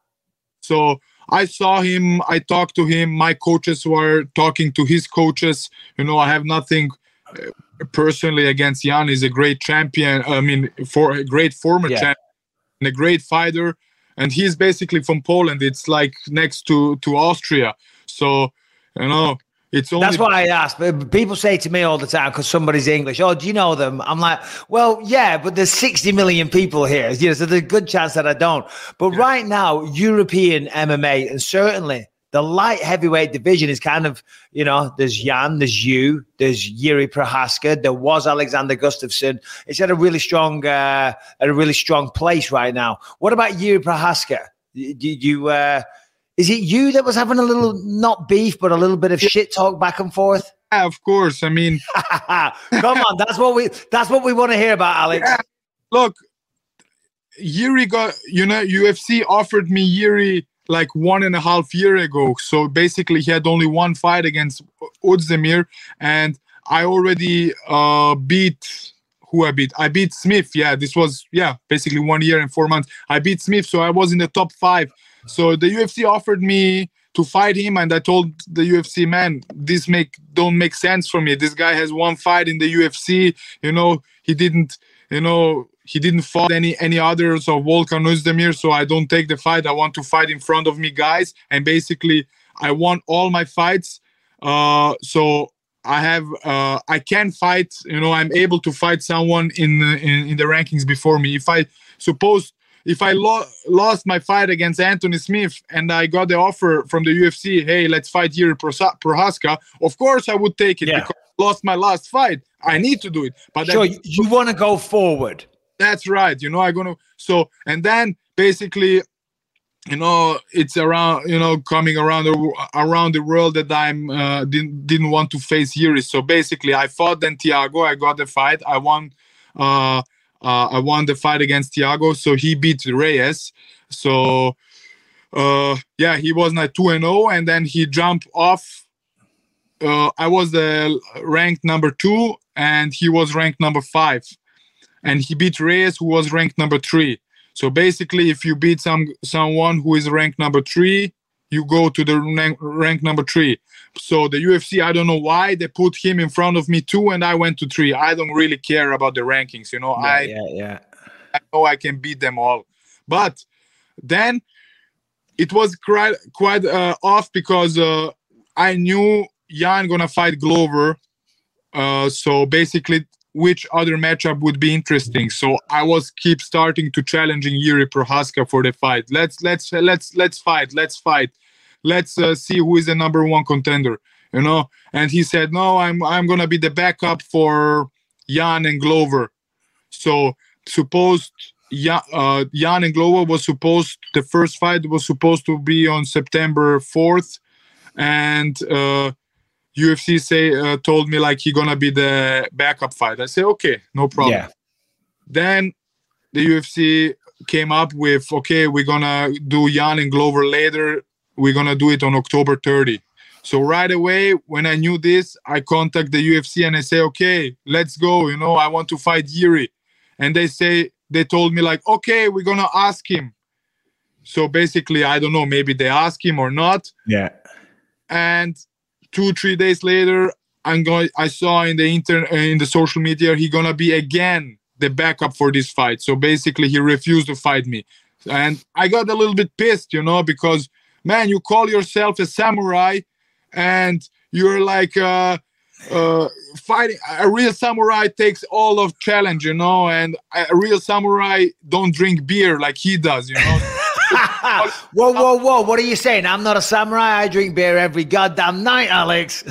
So I saw him, I talked to him, my coaches were talking to his coaches. You know, I have nothing uh, personally against Jan. He's a great champion, I mean, for a great former yeah. champion and a great fighter. And he's basically from Poland. It's like next to, to Austria. So, you know, It's only That's what I asked. People say to me all the time, because somebody's English, oh, do you know them? I'm like, well, yeah, but there's sixty million people here. You know, so there's a good chance that I don't. But yeah. right now, European M M A, and certainly the light heavyweight division is kind of, you know, there's Jan, there's you, there's Jiri Prochazka, there was Alexander Gustafsson. It's at a really strong, uh, at a really strong place right now. What about Jiri Prochazka? Did you... Uh, Is it you that was having a little, not beef, but a little bit of shit talk back and forth? Yeah, of course. I mean, come on, that's what we that's what we want to hear about, Alex. Yeah, look, Yuri got, you know, U F C offered me Yuri like one and a half year ago. So basically, he had only one fight against Ozdemir, and I already uh, beat. Who I beat? I beat Smith. Yeah, this was yeah basically one year and four months. I beat Smith, so I was in the top five. So the U F C offered me to fight him, and I told the U F C, man, this make don't make sense for me. This guy has one fight in the U F C. You know, he didn't. You know, he didn't fight any any others of Volkan Ozdemir, so I don't take the fight. I want to fight in front of me guys, and basically I won all my fights. Uh, so I have uh, I can fight. You know, I'm able to fight someone in in, in the rankings before me. If I suppose. If I lo- lost my fight against Anthony Smith and I got the offer from the U F C, hey, let's fight Yuri Prochazka, of course I would take it yeah. because I lost my last fight. I need to do it. But sure, then, you want to go forward. That's right. You know, I'm going to. So, and then basically, you know, it's around, you know, coming around the, around the world that I'm uh, didn't, didn't want to face Yuri. So basically, I fought then Thiago. I got the fight. I won. Uh, Uh, I won the fight against Thiago, so he beat Reyes. So, uh, yeah, he was like two and zero, and then he jumped off. Uh, I was the ranked number two, and he was ranked number five, and he beat Reyes, who was ranked number three. So basically, if you beat some someone who is ranked number three, you go to the rank, rank number three. So the U F C, I don't know why they put him in front of me two, and I went to three. I don't really care about the rankings, you know. Yeah, I, yeah, yeah. I know I can beat them all, but then it was quite quite uh, off because uh, I knew Jan gonna fight Glover. Uh, so basically, which other matchup would be interesting? So I was keep starting to challenging Yuri Prochazka for the fight. Let's let's let's let's fight. Let's fight. Let's uh, see who is the number one contender, you know. And he said, no, I'm I'm gonna be the backup for Jan and Glover. So supposed Jan, uh, Jan and Glover was supposed the first fight was supposed to be on September fourth, and uh, U F C say uh, told me like he gonna be the backup fight. I say okay, no problem. Yeah. Then the U F C came up with okay, we're gonna do Jan and Glover later. We're going to do it on October thirtieth. So right away, when I knew this, I contact the U F C and I say, okay, let's go. You know, I want to fight Yuri. And they say, they told me like, okay, we're going to ask him. So basically, I don't know, maybe they ask him or not. Yeah. And two, three days later, I'm going, I saw in the inter, in the social media, he going to be again the backup for this fight. So basically, he refused to fight me. And I got a little bit pissed, you know, because man, you call yourself a samurai and you're like uh, uh, fighting. A real samurai takes all of challenge, you know, and a real samurai don't drink beer like he does, you know. Whoa, whoa, whoa. What are you saying? I'm not a samurai. I drink beer every goddamn night, Alex.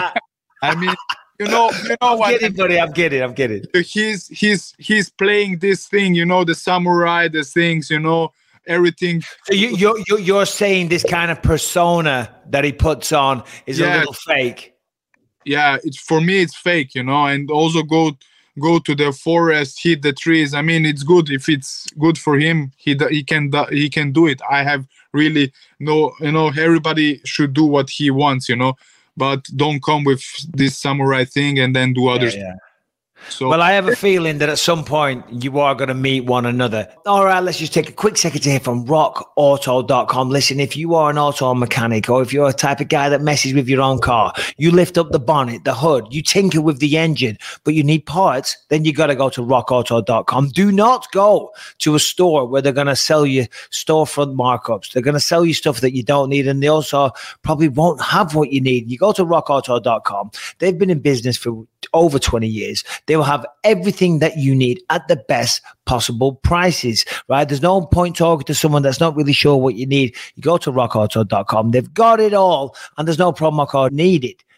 I mean, you know, you know I'm what? Kidding, buddy. I'm kidding. I'm kidding. He's, he's, he's playing this thing, you know, the samurai, the things, you know, everything. So you, you're, you're you're saying this kind of persona that he puts on is yeah. a little fake. Yeah, it's for me it's fake, you know. And also go go to the forest, hit the trees. I mean, it's good if it's good for him. He he can he can do it. I have really no, you know. Everybody should do what he wants, you know. But don't come with this samurai thing and then do others. Yeah, yeah. So, well, I have a feeling that at some point you are going to meet one another. All right, let's just take a quick second to hear from rock auto dot com. Listen, if you are an auto mechanic or if you're a type of guy that messes with your own car, you lift up the bonnet, the hood, you tinker with the engine, but you need parts, then you got to go to rock auto dot com. Do not go to a store where they're going to sell you storefront markups. They're going to sell you stuff that you don't need, and they also probably won't have what you need. You go to rock auto dot com. They've been in business for over twenty years. They will have everything that you need at the best possible prices, right? There's no point talking to someone that's not really sure what you need. You go to rock auto dot com. They've got it all, and there's no promo code needed.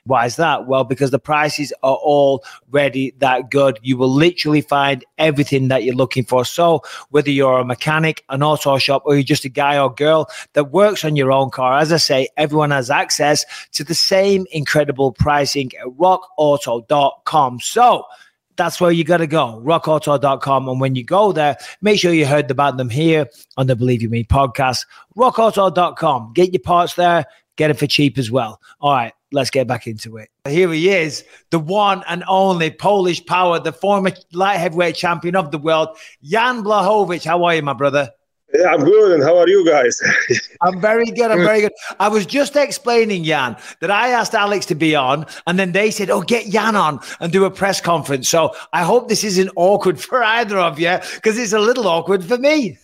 Why is that? Well, because the prices are already that good. You will literally find everything that you're looking for. So whether you're a mechanic, an auto shop, or you're just a guy or girl that works on your own car, as I say, everyone has access to the same incredible pricing at rock auto dot com. So that's where you got to go, rock auto dot com. And when you go there, make sure you heard about them here on the Believe You Me podcast. rock auto dot com. Get your parts there. Get it for cheap as well. All right, let's get back into it. Here he is, the one and only Polish power, the former light heavyweight champion of the world, Jan Blachowicz. How are you, my brother? Yeah, I'm good. And how are you guys? I'm very good. I'm very good. I was just explaining, Jan, that I asked Alex to be on, and then they said, oh, get Jan on and do a press conference. So I hope this isn't awkward for either of you, because it's a little awkward for me.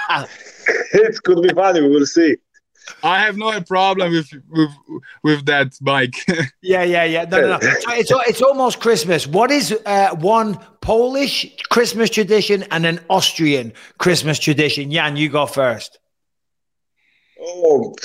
It could be funny. We will see. I have no problem with with with that bike. yeah, yeah, yeah. No, no, no. So it's it's almost Christmas. What is uh, one Polish Christmas tradition and an Austrian Christmas tradition? Jan, you go first. Oh,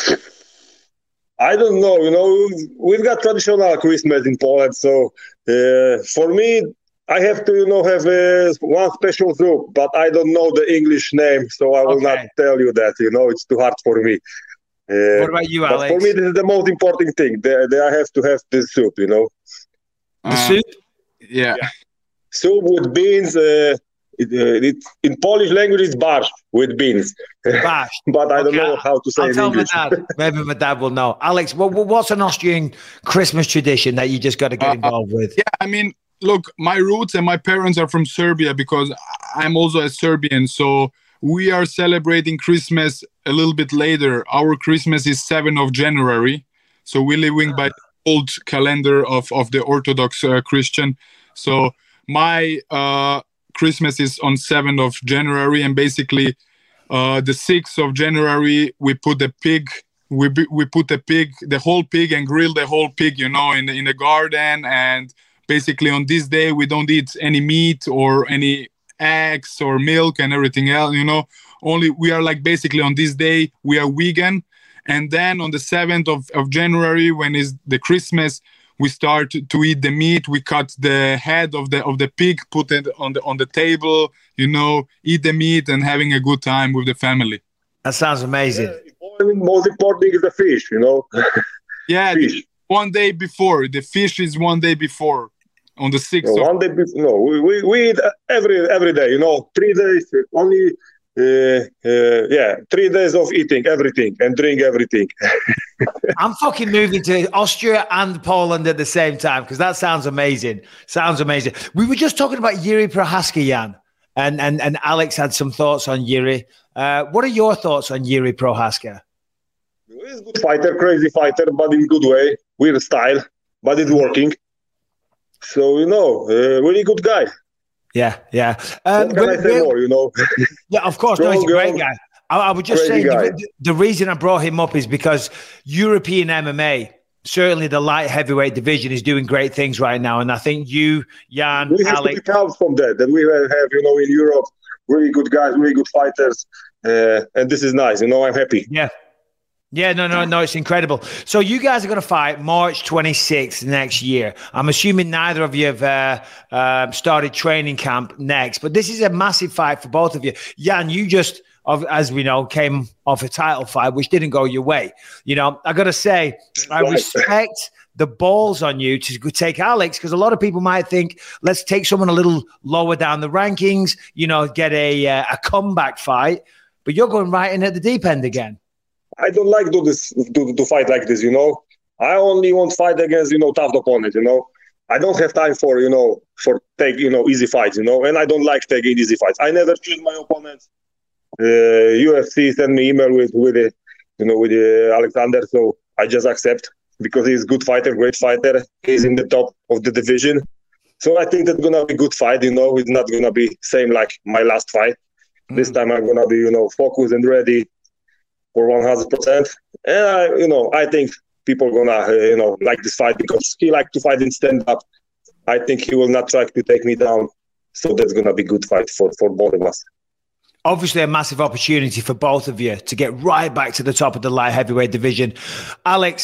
I don't know. You know, we've got traditional Christmas in Poland, so uh, for me, I have to, you know, have uh, one special soup, but I don't know the English name, so I will okay. not tell you that. You know, it's too hard for me. Uh, what about you, Alex? But for me, this is the most important thing. They, they I have to have this soup, you know. The uh, soup? Yeah. yeah. Soup with beans. Uh, it, uh, it, in Polish language, it's barsz with beans. Barsz. But I okay. don't know how to say I'll in tell English. My dad. Maybe my dad will know. Alex, what, what's an Austrian Christmas tradition that you just got to get uh, involved with? Yeah, I mean, look, my roots and my parents are from Serbia because I'm also a Serbian, so we are celebrating Christmas a little bit later. Our Christmas is seventh of January. So we're living by the old calendar of, of the Orthodox uh, Christian. So my uh, Christmas is on seventh of January. And basically uh, the sixth of January, we put the pig, we we put the pig, the whole pig and grill the whole pig, you know, in the, in the garden. And basically on this day, we don't eat any meat or any eggs or milk and everything else, you know. Only we are like basically on this day we are vegan, and then on the seventh of, of January, when is the Christmas, we start to eat the meat. We cut the head of the of the pig, put it on the on the table, you know, eat the meat and having a good time with the family. That sounds amazing. Yeah, most important thing is the fish, you know. yeah, fish. One day before the fish is one day before. On the sixth. No, of- one day before, no, we, we, we eat every every day, you know, three days, only, uh, uh, yeah, three days of eating everything and drink everything. I'm fucking moving to Austria and Poland at the same time because that sounds amazing. Sounds amazing. We were just talking about Jiri Prochazka, Jan, and, and, and Alex had some thoughts on Jiri. Uh, what are your thoughts on Jiri Prochazka? He's a good fighter, crazy fighter, but in good way, weird style, but it's working. So, you know, uh, really good guy. Yeah, yeah. Um, what can when, I say when, more, you know? Yeah, of course. No, he's a great guy. I, I was just saying the, the reason I brought him up is because European M M A, certainly the light heavyweight division, is doing great things right now. And I think you, Jan, we have Alex... to be proud from that, that we have, you know, in Europe, really good guys, really good fighters. Uh, and this is nice, you know, I'm happy. Yeah. Yeah, no, no, no, it's incredible. So you guys are going to fight March twenty-sixth next year. I'm assuming neither of you have uh, uh, started training camp next, but this is a massive fight for both of you. Jan, you just, as we know, came off a title fight, which didn't go your way. You know, I got to say, I right. respect the balls on you to take Alex, because a lot of people might think, let's take someone a little lower down the rankings, you know, get a, uh, a comeback fight, but you're going right in at the deep end again. I don't like do this to, to fight like this, you know. I only want to fight against, you know, tough opponents, you know. I don't have time for, you know, for take, you know, easy fights, you know, and I don't like taking easy fights. I never choose my opponents. Uh, U F C sent me email with, with uh, you know, with uh, Alexander, so I just accept because he's a good fighter, great fighter. He's in the top of the division. So I think that's going to be a good fight, you know. It's not going to be same like my last fight. Mm. This time I'm going to be, you know, focused and ready for one hundred percent. And, I, you know, I think people are going to, uh, you know, like this fight because he likes to fight in stand-up. I think he will not try to take me down. So that's going to be a good fight for, for both of us. Obviously a massive opportunity for both of you to get right back to the top of the light heavyweight division. Alex,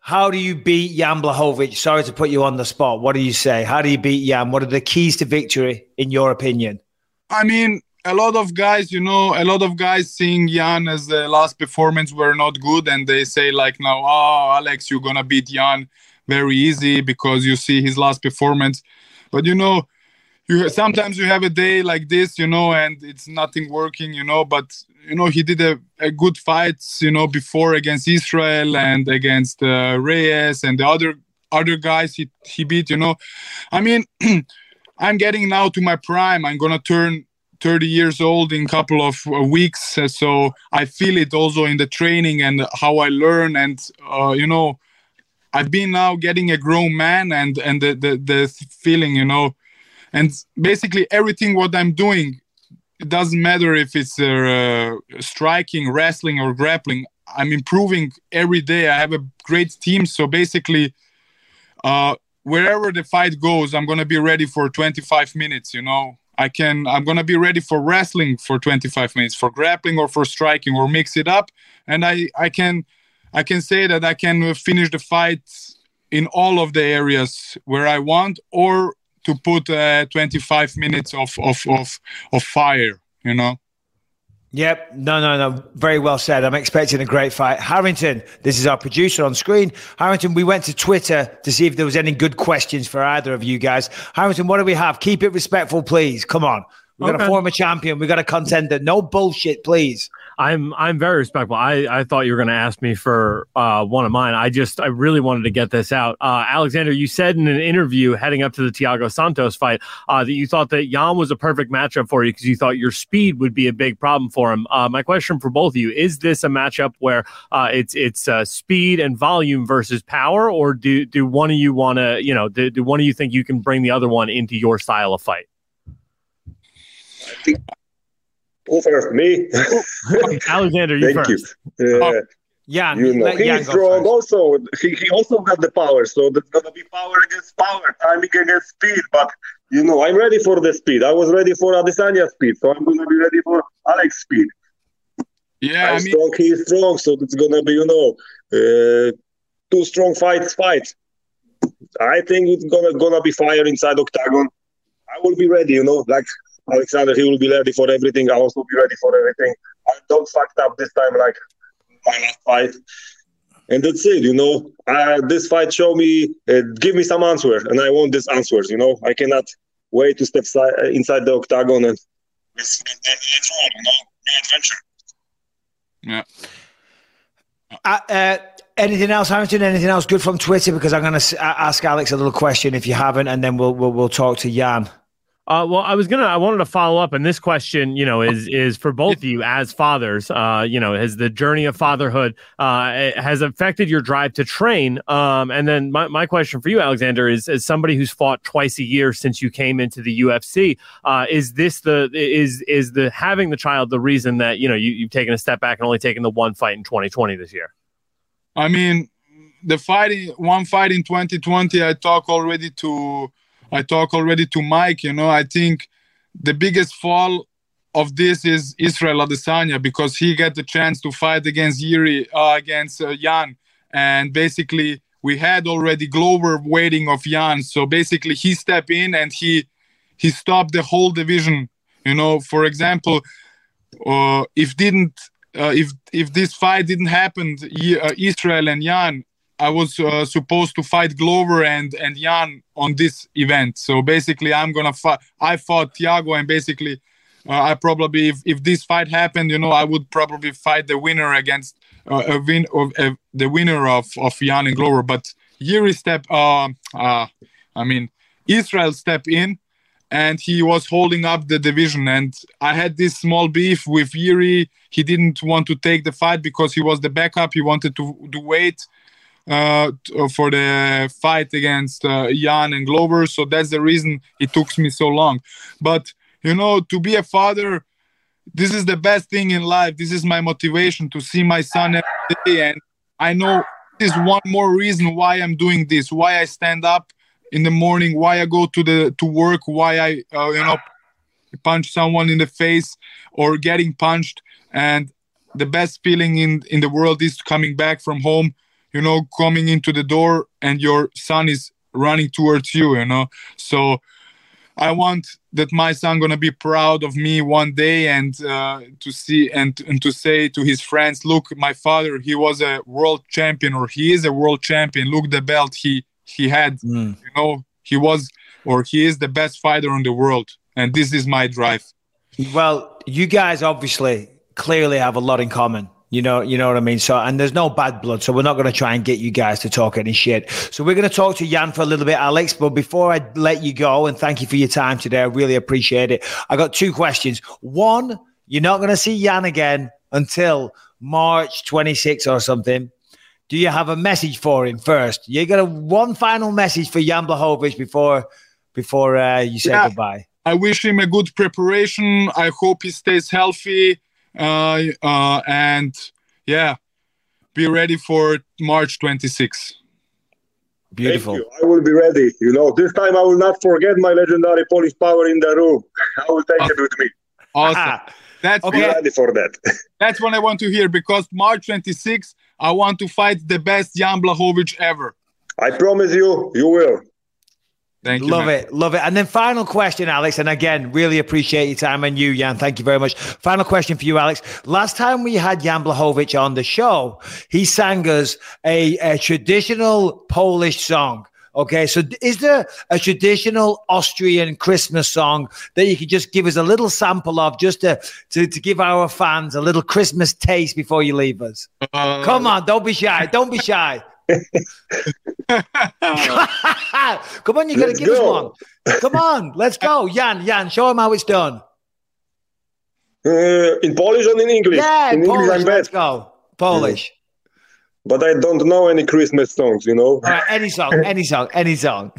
How do you beat Jan Blachowicz? Sorry to put you on the spot. What do you say? How do you beat Jan? What are the keys to victory, in your opinion? I mean, a lot of guys, you know, a lot of guys seeing Jan as the last performance were not good, and they say like now, oh, Alex, you're gonna beat Jan very easy because you see his last performance. But you know, you sometimes you have a day like this, you know, and it's nothing working, you know. But you know, he did a, a good fights, you know, before against Israel and against uh, Reyes and the other other guys he he beat, you know. I mean, I'm getting now to my prime. I'm gonna turn thirty years old in a couple of uh, weeks, uh, so I feel it also in the training and how I learn. And uh, you know, I've been now getting a grown man, and and the the, the feeling, you know, and basically everything what I'm doing, it doesn't matter if it's uh, striking, wrestling, or grappling. I'm improving every day. I have a great team, so basically, uh, wherever the fight goes, I'm gonna be ready for twenty-five minutes. You know, I can. I'm gonna be ready for wrestling for twenty-five minutes, for grappling or for striking, or mix it up. And I, I can, I can say that I can finish the fight in all of the areas where I want, or to put uh, twenty-five minutes of, of of of fire. You know. Yep. No, no, no. Very well said. I'm expecting a great fight. Harrington, this is our producer on screen. Harrington, we went to Twitter to see if there was any good questions for either of you guys. Harrington, what do we have? Keep it respectful, please. Come on. We're okay. Going to form a champion. We got a contender. No bullshit, please. I'm I'm very respectful. I, I thought you were going to ask me for uh, one of mine. I just I really wanted to get this out. Uh, Alexander, you said in an interview heading up to the Thiago Santos fight uh, that you thought that Jan was a perfect matchup for you because you thought your speed would be a big problem for him. Uh, my question for both of you, is this a matchup where uh, it's it's uh, speed and volume versus power, or do do one of you want to, you know, do, do one of you think you can bring the other one into your style of fight? I think Who first? Me? Alexander, you Thank first. you. Uh, oh, yeah, you know, he's strong also. He, he also got the power, so there's going to be power against power, timing against speed. But, you know, I'm ready for the speed. I was ready for Adesanya speed, so I'm going to be ready for Alex speed. Yeah, I'm I mean, strong, he's strong, so it's going to be, you know, uh, two strong fights, fight. I think it's going to gonna be fire inside octagon. I will be ready, you know, like Alexander, he will be ready for everything. I'll also be ready for everything. I don't fuck up this time like my last fight. And that's it, you know. Uh, this fight show me, uh, give me some answer, and I want these answers, you know. I cannot wait to step si- inside the octagon and let's, let's roll, you know, new adventure. Yeah. Uh, uh, anything else, Harrington? Anything else good from Twitter? Because I'm going to ask Alex a little question if you haven't, and then we'll we'll, we'll talk to Jan. Uh, well, I was gonna. I wanted to follow up, and this question, you know, is is for both of you as fathers. Uh, you know, has the journey of fatherhood uh, has affected your drive to train? Um, and then my, my question for you, Alexander, is as somebody who's fought twice a year since you came into the U F C, uh, is this the is is the having the child the reason that you know you, you've taken a step back and only taken the one fight in twenty twenty this year? I mean, the fight, one fight in twenty twenty, I talk already to. I talk already to Mike, you know, I think the biggest fall of this is Israel Adesanya because he got the chance to fight against Yuri, uh, against uh, Jan. And basically, we had already Glover waiting of Jan. So basically, he stepped in and he he stopped the whole division. You know, for example, uh, if didn't uh, if if this fight didn't happen, uh, Israel and Jan, I was uh, supposed to fight Glover and, and Jan on this event. So basically, I'm going to fight. I fought Thiago, and basically, uh, I probably, if, if this fight happened, you know, I would probably fight the winner against uh, a win of uh, the winner of, of Jan and Glover. But Yuri step, uh, uh, I mean, Israel stepped in, and he was holding up the division. And I had this small beef with Yuri. He didn't want to take the fight because he was the backup. He wanted to, to wait. Uh, for the fight against uh, Jan and Glover. So that's the reason it took me so long. But, you know, to be a father, this is the best thing in life. This is my motivation to see my son every day. And I know this is one more reason why I'm doing this, why I stand up in the morning, why I go to the to work, why I, uh, you know, punch someone in the face or getting punched. And the best feeling in, in the world is coming back from home you know, coming into the door and your son is running towards you, you know. So I want that my son gonna be proud of me one day, and uh, to see and, and to say to his friends, look, my father, he was a world champion, or he is a world champion. Look the belt he he had, mm. you know, he was, or he is the best fighter in the world, and this is my drive. Well, you guys obviously clearly have a lot in common. You know, you know what I mean? So, and there's no bad blood, so we're not going to try and get you guys to talk any shit. So we're going to talk to Jan for a little bit, Alex, but before I let you go, and thank you for your time today, I really appreciate it. I got two questions. One, you're not going to see Jan again until March twenty-sixth or something. Do you have a message for him first? You got a one final message for Jan Blachowicz before, before uh, you say yeah. goodbye? I wish him a good preparation. I hope he stays healthy. Uh, uh, and yeah, be ready for March twenty-sixth. Beautiful. Thank you. I will be ready. You know, this time I will not forget my legendary Polish power in the room. I will take awesome. it with me. Awesome. That's okay. what, ready for that. That's what I want to hear, because March twenty-sixth, I want to fight the best Jan Blachowicz ever. I promise you, you will. Thank you. Love man. it. Love it. And then final question, Alex. And again, really appreciate your time, and you, Jan. Thank you very much. Final question for you, Alex. Last time we had Jan Blachowicz on the show, he sang us a, a traditional Polish song. Okay, so is there a traditional Austrian Christmas song that you could just give us a little sample of, just to, to, to give our fans a little Christmas taste before you leave us? Uh, Come on, don't be shy. Don't be shy. Come on, you gotta let's give go. us one. Come on, let's go. Jan, Jan, show him how it's done. Uh, in Polish or in English? Yeah, in English, Polish, let's go. Polish. But I don't know any Christmas songs, you know. All right, any song, any song, any song.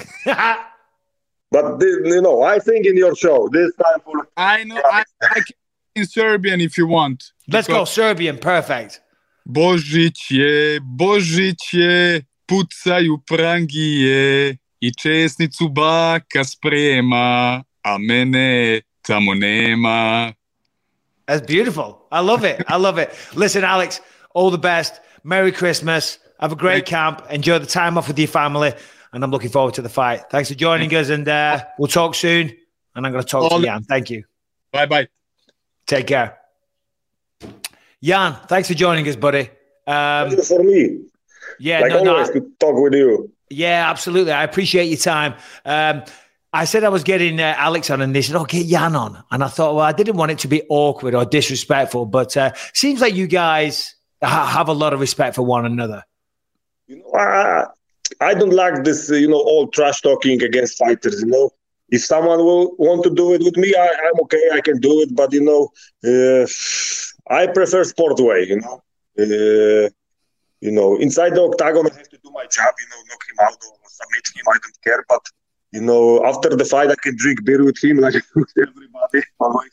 But this, you know, I think in your show this time for. I know. I, I can in Serbian if you want. Let's go Serbian. Perfect. Božiće, Božiće, pucaju prangije I česnicu baka sprema, a mene tamo nema. That's beautiful. I love it. I love it. Listen, Alex, all the best. Merry Christmas. Have a great camp. Enjoy the time off with your family. And I'm looking forward to the fight. Thanks for joining us. And uh, we'll talk soon. And I'm going to talk all to Jan. Thank you. Bye-bye. Take care. Jan, thanks for joining us, buddy. Um, for me. Yeah, like no, always, no, to talk with you. Yeah, absolutely. I appreciate your time. Um, I said I was getting uh, Alex on, and they said, "Oh, get Jan on." And I thought, well, I didn't want it to be awkward or disrespectful, but uh, seems like you guys ha- have a lot of respect for one another. You know, I, I don't like this, uh, you know, all trash talking against fighters. You know, if someone will want to do it with me, I, I'm okay. I can do it, but you know, uh, I prefer sport way. You know. Uh, You know, inside the octagon, I have to do my job, you know, knock him out or submit him, I don't care. But, you know, after the fight, I can drink beer with him like with everybody.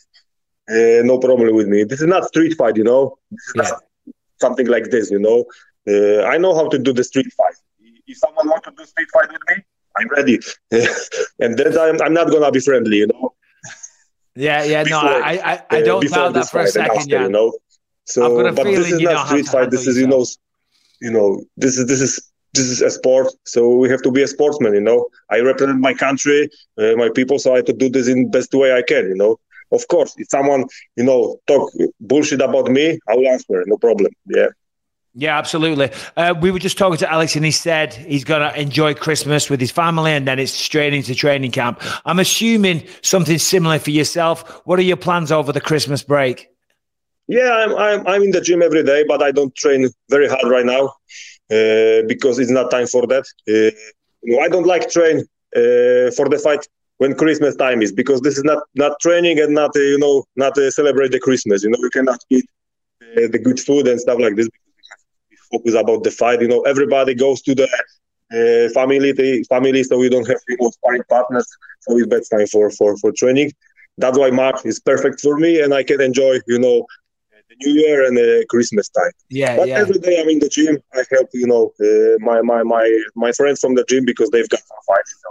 Uh, no problem with me. This is not street fight, you know. This is yeah. not something like this, you know. Uh, I know how to do the street fight. If someone wants to do street fight with me, I'm ready. And then I'm, I'm not going to be friendly, you know. Yeah, yeah, Before, no, I I, I don't uh, doubt that for a second, after, yeah. You know. So, I've got a but this is not street fight. This is, you know, you know, this is this is this is a sport. So we have to be a sportsman. You know, I represent my country, uh, my people, so I have to do this in the best way I can. You know, of course, if someone, you know, talk bullshit about me, I will answer. No problem. Yeah. Yeah, absolutely. Uh, we were just talking to Alex, and he said he's going to enjoy Christmas with his family, and then it's straight into training camp. I'm assuming something similar for yourself. What are your plans over the Christmas break? Yeah, I'm, I'm I'm in the gym every day, but I don't train very hard right now uh, because it's not time for that. Uh, you know, I don't like train uh, for the fight when Christmas time is, because this is not, not training and not uh, you know not uh, celebrate the Christmas. You know, you cannot eat uh, the good food and stuff like this because we have to be focused about the fight. You know, everybody goes to the uh, family the family, so we don't have you know sparring partners. So it's bad time for for for training. That's why March is perfect for me, and I can enjoy you know. New Year and uh, Christmas time. Yeah, but yeah. every day I'm in the gym. I help, you know, uh, my my my my friends from the gym because they've got some fights. So.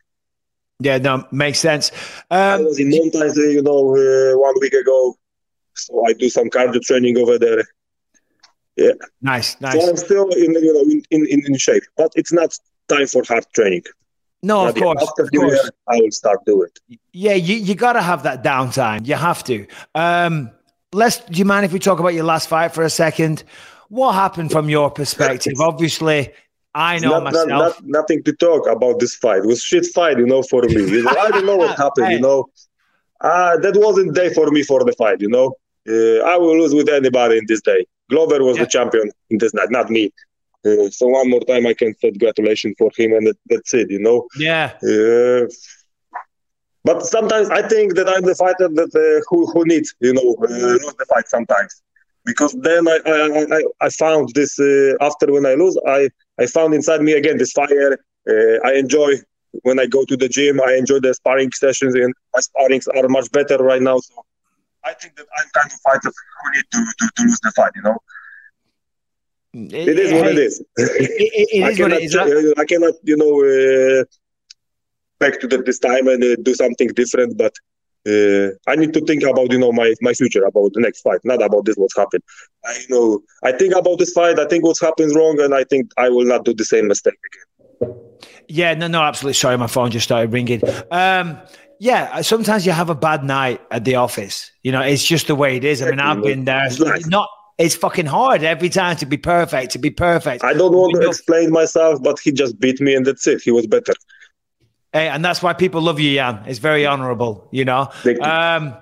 Yeah, no, makes sense. Um, I was in mountains, uh, you know, uh, one week ago, so I do some cardio training over there. Yeah. Nice, nice. So I'm still in, you know, in, in, in shape, but it's not time for hard training. No, of Not yet. course, After of New course. Year, I will start doing it. Yeah, you, you got to have that downtime. You have to. Um, let's. Do you mind if we talk about your last fight for a second? What happened from your perspective? Obviously, I know not, myself. Not, not, nothing to talk about this fight. It was shit fight, you know, for me. You know, I don't know what happened, Hey. you know. Uh, that wasn't day for me for the fight, you know. Uh, I will lose with anybody in this day. Glover was Yeah. the champion in this night, not me. Uh, so one more time, I can say congratulations for him, and that, that's it, you know. Yeah. Uh, but sometimes I think that I'm the fighter that uh, who who needs, you know, uh, lose the fight sometimes, because then I I, I, I found this uh, after when I lose, I I found inside me again this fire. Uh, I enjoy when I go to the gym. I enjoy the sparring sessions, and my sparrings are much better right now. So I think that I'm kind of fighter who need to to, to lose the fight, you know. It is what Hey, it is. It, it, it I is what cannot, it is. ch- I cannot, you know, uh, back to the, this time and uh, do something different. But uh, I need to think about, you know, my, my future, about the next fight, not about this what's happened. I you know I think about this fight. I think what's happened wrong, and I think I will not do the same mistake again. Yeah, no, no, absolutely. Sorry, my phone just started ringing. Um, yeah, sometimes you have a bad night at the office. You know, it's just the way it is. I mean, I've been there. It's nice. Not. It's fucking hard every time to be perfect, to be perfect. I don't want You to know- explain myself, but he just beat me, and that's it. He was better. Hey, and that's why people love you, Jan. It's very honourable, you know. Thank you. Um,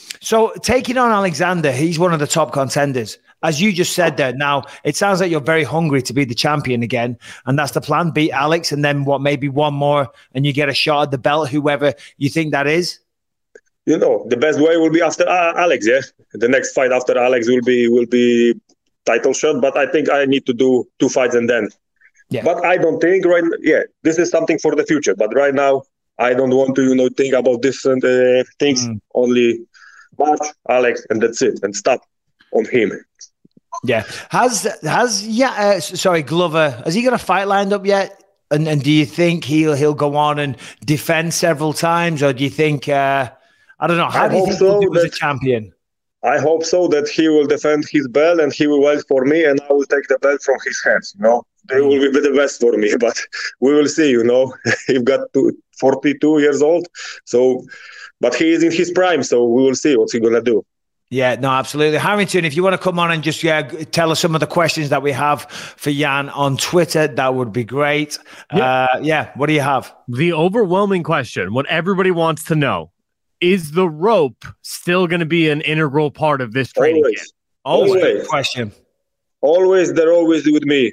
so taking on Alexander, he's one of the top contenders. As you just said there, now it sounds like you're very hungry to be the champion again, and that's the plan. Beat Alex, and then what? Maybe one more, and you get a shot at the belt, whoever you think that is. You know, the best way will be after uh, Alex. Yeah, the next fight after Alex will be will be title shot. But I think I need to do two fights and then. Yeah. But I don't think right. Yeah, this is something for the future. But right now, I don't want to, you know, think about different uh, things. Mm. Only match Alex, and that's it. And stop on him. Yeah. Has has yeah? Uh, s- sorry, Glover. Has he got a fight lined up yet? And and do you think he'll he'll go on and defend several times, or do you think? Uh, I don't know. How I do you hope think so, he'll do as a that- champion? I hope so that he will defend his belt and he will wait for me, and I will take the belt from his hands. You know, they will be the best for me. But we will see. You know, he got to forty-two years old, so but he is in his prime. So we will see what's he gonna do. Yeah, no, absolutely. Harrington, if you want to come on and just yeah, g- tell us some of the questions that we have for Jan on Twitter, that would be great. Yeah. Uh, yeah, what do you have? The overwhelming question, what everybody wants to know, is the rope still going to be an integral part of this training Always, camp? Always. Always. Good question. always, they're always with me.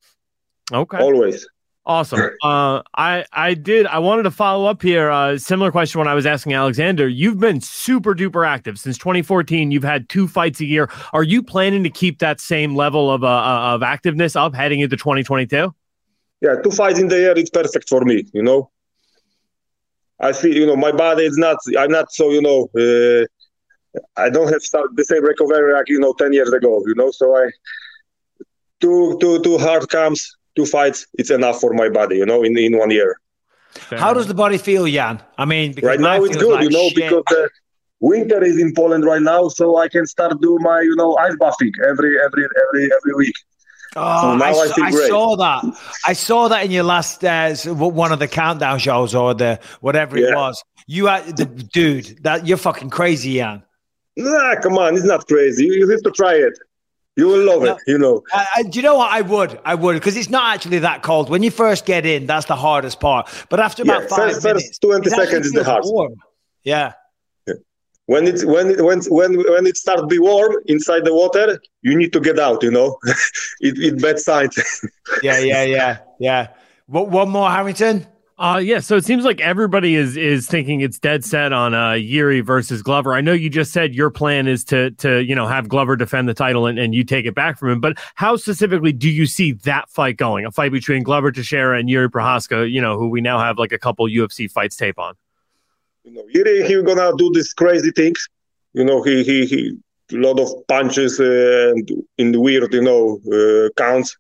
Okay. Always. Awesome. Uh, I I did. I wanted to follow up here. Uh, similar question when I was asking Alexander. You've been super duper active since twenty fourteen. You've had two fights a year. Are you planning to keep that same level of uh, of activeness up heading into twenty twenty-two? Yeah, two fights in the year is perfect for me. You know, I feel you know my body is not. I'm not so you know. Uh, I don't have start the same recovery like you know ten years ago. You know, so I two two two hard camps, two fights. It's enough for my body. You know, in in one year. How does the body feel, Jan? I mean, because Right mine now it's feels good. like you know, shit. because the winter is in Poland right now, so I can start do my you know ice bathing every every every every week. Oh, So now I, I saw, feel I great. saw that. I saw that in your last uh, one of the countdown shows or the whatever it Yeah. was. You had the dude that you're fucking crazy, Jan. Nah, come on, it's not crazy. You, you have to try it. You will love No. it. You know. I, I, do you know what? I would, I would, because it's not actually that cold. When you first get in, that's the hardest part. But after Yeah, about five first- minutes, first twenty it actually seconds is the feels hardest. warm. Yeah, When it's when it when when when it starts to be warm inside the water, you need to get out. You know, it it bad sign. yeah, yeah, yeah, yeah. What, one more, Harrington? Uh, yeah, so it seems like everybody is is thinking it's dead set on uh, Yuri versus Glover. I know you just said your plan is to to you know have Glover defend the title and, and you take it back from him, but how specifically do you see that fight going? A fight between Glover Teixeira and Yuri Prochazka, you know, who we now have like a couple U F C fights tape on. You know, Yuri, he gonna do these crazy things. You know, he he he a lot of punches uh, in the weird, you know, uh, counts.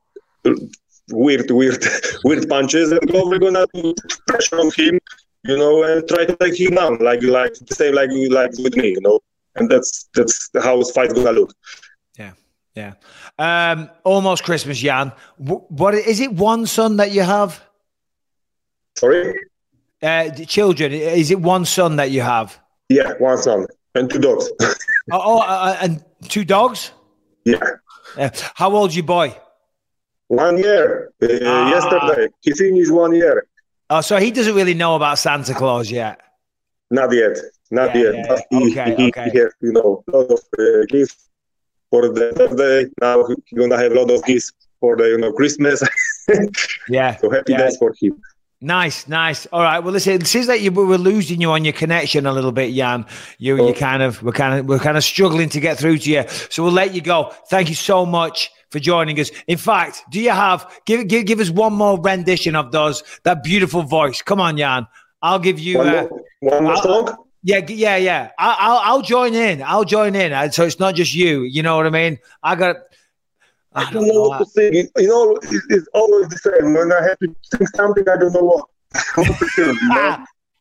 Weird, weird, weird punches, and Glover gonna do pressure on him, you know, and try to take him down, like like the same like like with me, you know, and that's that's how his fight gonna look. Yeah, Yeah. Um, almost Christmas, Jan. W- what is it? One son that you have? Sorry? Uh, the children. Is it one son that you have? Yeah, one son and two dogs. oh, oh uh, and two dogs? Yeah. Uh, how old's your boy? One year. Uh, Ah. Yesterday. He finished one year. Oh, so he doesn't really know about Santa Claus yet. Not yet. Not Yeah, yet. yeah, But yeah. he, Okay, he, okay. he has, you know, a lot of uh, gifts for the birthday. Now he's going to have a lot of gifts for the, you know, Christmas. Yeah. So happy yeah. days for him. Nice, nice. All right. Well, listen, it seems like you we were losing you on your connection a little bit, Jan. You, you kind of, we're kind of, we're kind of struggling to get through to you. So we'll let you go. Thank you so much for joining us. In fact, do you have give give give us one more rendition of those that beautiful voice? Come on, Jan. I'll give you One uh, more, one more I'll- song? Yeah, g- yeah, yeah. I, I'll I'll join in. I'll join in. Uh, So it's not just you. You know what I mean? I got. I don't know what to sing. It- You know, it, it's always the same. When I have to sing something, I don't know what. what to sing, you know?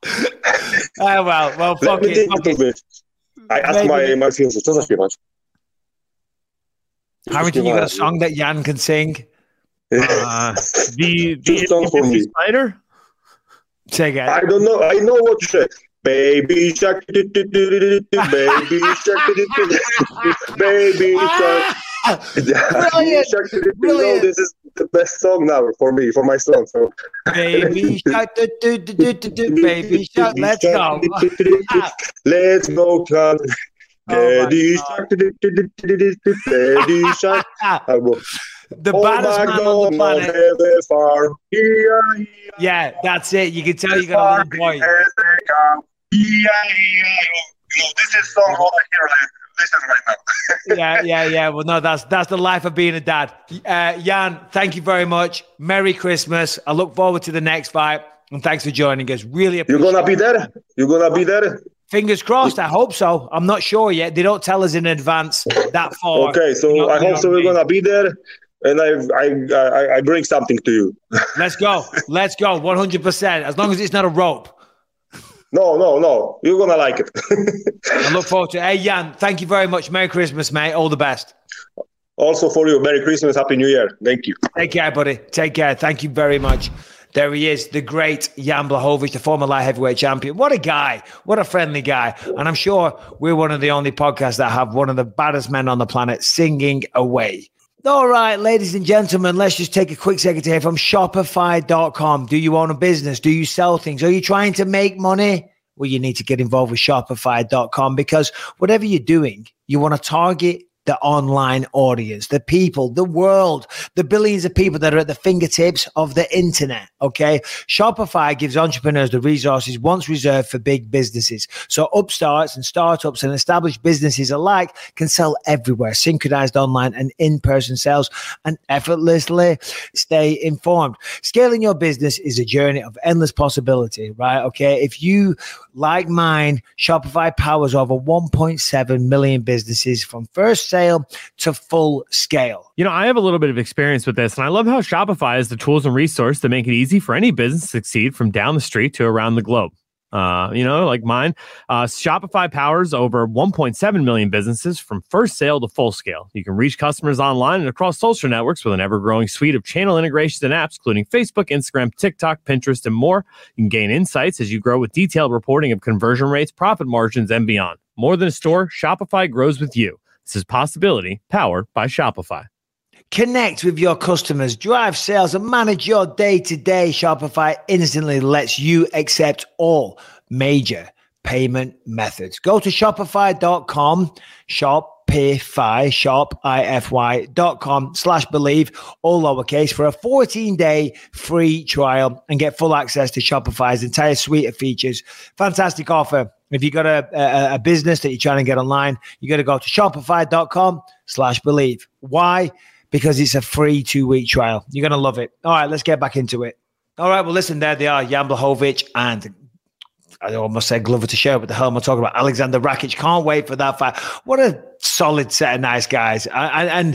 Ah, well, well, Let fuck me it. think a Fuck little it. bit. I asked Maybe- my, my fiancé, co zaśpiewać? Harrington, you got a song that Jan can sing? Uh, the the Just song for me. spider. Say again. I don't know. I know what to say. Baby shark, do, do, do, do, do, do, baby shark, do, do, do, do, baby shark. Brilliant, Shark, do, do, do. brilliant. No, this is the best song now for me, for my son. So, Baby shark, do, do, do, do, do, do, baby shark, let's go. Let's go, God. Oh my Baby God. shark, do, do, do, do, do, do, do, baby shark. I will- The Oh baddest my man on God, the planet. never far. Yeah, Yeah, that's it. You can tell you got a little boy. Yeah, yeah. You know, this is song what I hear like listen right now. Yeah, yeah, yeah. Well, no, that's that's the life of being a dad. Uh, Jan, thank you very much. Merry Christmas. I look forward to the next fight, and thanks for joining us. Really You're appreciate gonna be it. there? You're gonna be there? Fingers crossed. I hope so. I'm not sure yet. They don't tell us in advance that far. Okay, so You know- I you know hope so. what We're I mean? gonna be there, and I I I, I bring something to you. Let's go. Let's go. one hundred percent. As long as it's not a rope. No, no, no. You're gonna like it. I look forward to it. Hey, Jan, thank you very much. Merry Christmas, mate. All the best. Also for you, Merry Christmas, Happy New Year. Thank you. Take care, buddy. Take care. Thank you very much. There he is, the great Jan Blachowicz, the former light heavyweight champion. What a guy. What a friendly guy. And I'm sure we're one of the only podcasts that have one of the baddest men on the planet singing away. All right, ladies and gentlemen, let's just take a quick second to hear from Shopify dot com. Do you own a business? Do you sell things? Are you trying to make money? Well, you need to get involved with Shopify dot com because whatever you're doing, you want to target the online audience, the people, the world, the billions of people that are at the fingertips of the internet. Okay. Shopify gives entrepreneurs the resources once reserved for big businesses. So upstarts and startups and established businesses alike can sell everywhere, synchronized online and in-person sales, and effortlessly stay informed. Scaling your business is a journey of endless possibility, right? Okay. If you, like mine, Shopify powers over one point seven million businesses from first sale to full scale. You know, I have a little bit of experience with this, and I love how Shopify has the tools and resources to make it easy for any business to succeed from down the street to around the globe. Uh, you know, like mine, uh, Shopify powers over one point seven million businesses from first sale to full scale. You can reach customers online and across social networks with an ever-growing suite of channel integrations and apps, including Facebook, Instagram, TikTok, Pinterest, and more. You can gain insights as you grow with detailed reporting of conversion rates, profit margins, and beyond. More than a store, Shopify grows with you. This is Possibility, powered by Shopify. Connect with your customers, drive sales, and manage your day-to-day. Shopify instantly lets you accept all major payment methods. Go to shopify dot com, Shopify, shop, I F Y dot com slash believe, all lowercase, for a fourteen-day free trial and get full access to Shopify's entire suite of features. Fantastic offer. If you got a, a, a business that you're trying to get online, you got to go to shopify dot com slash believe. Why? Because it's a free two-week trial. You're going to love it. All right, let's get back into it. All right, well, listen, there they are, Jan Blachowicz and I almost said Glover Teixeira, but the hell am I talking about? Alexander Rakic. Can't wait for that fight. What a solid set of nice guys. And, and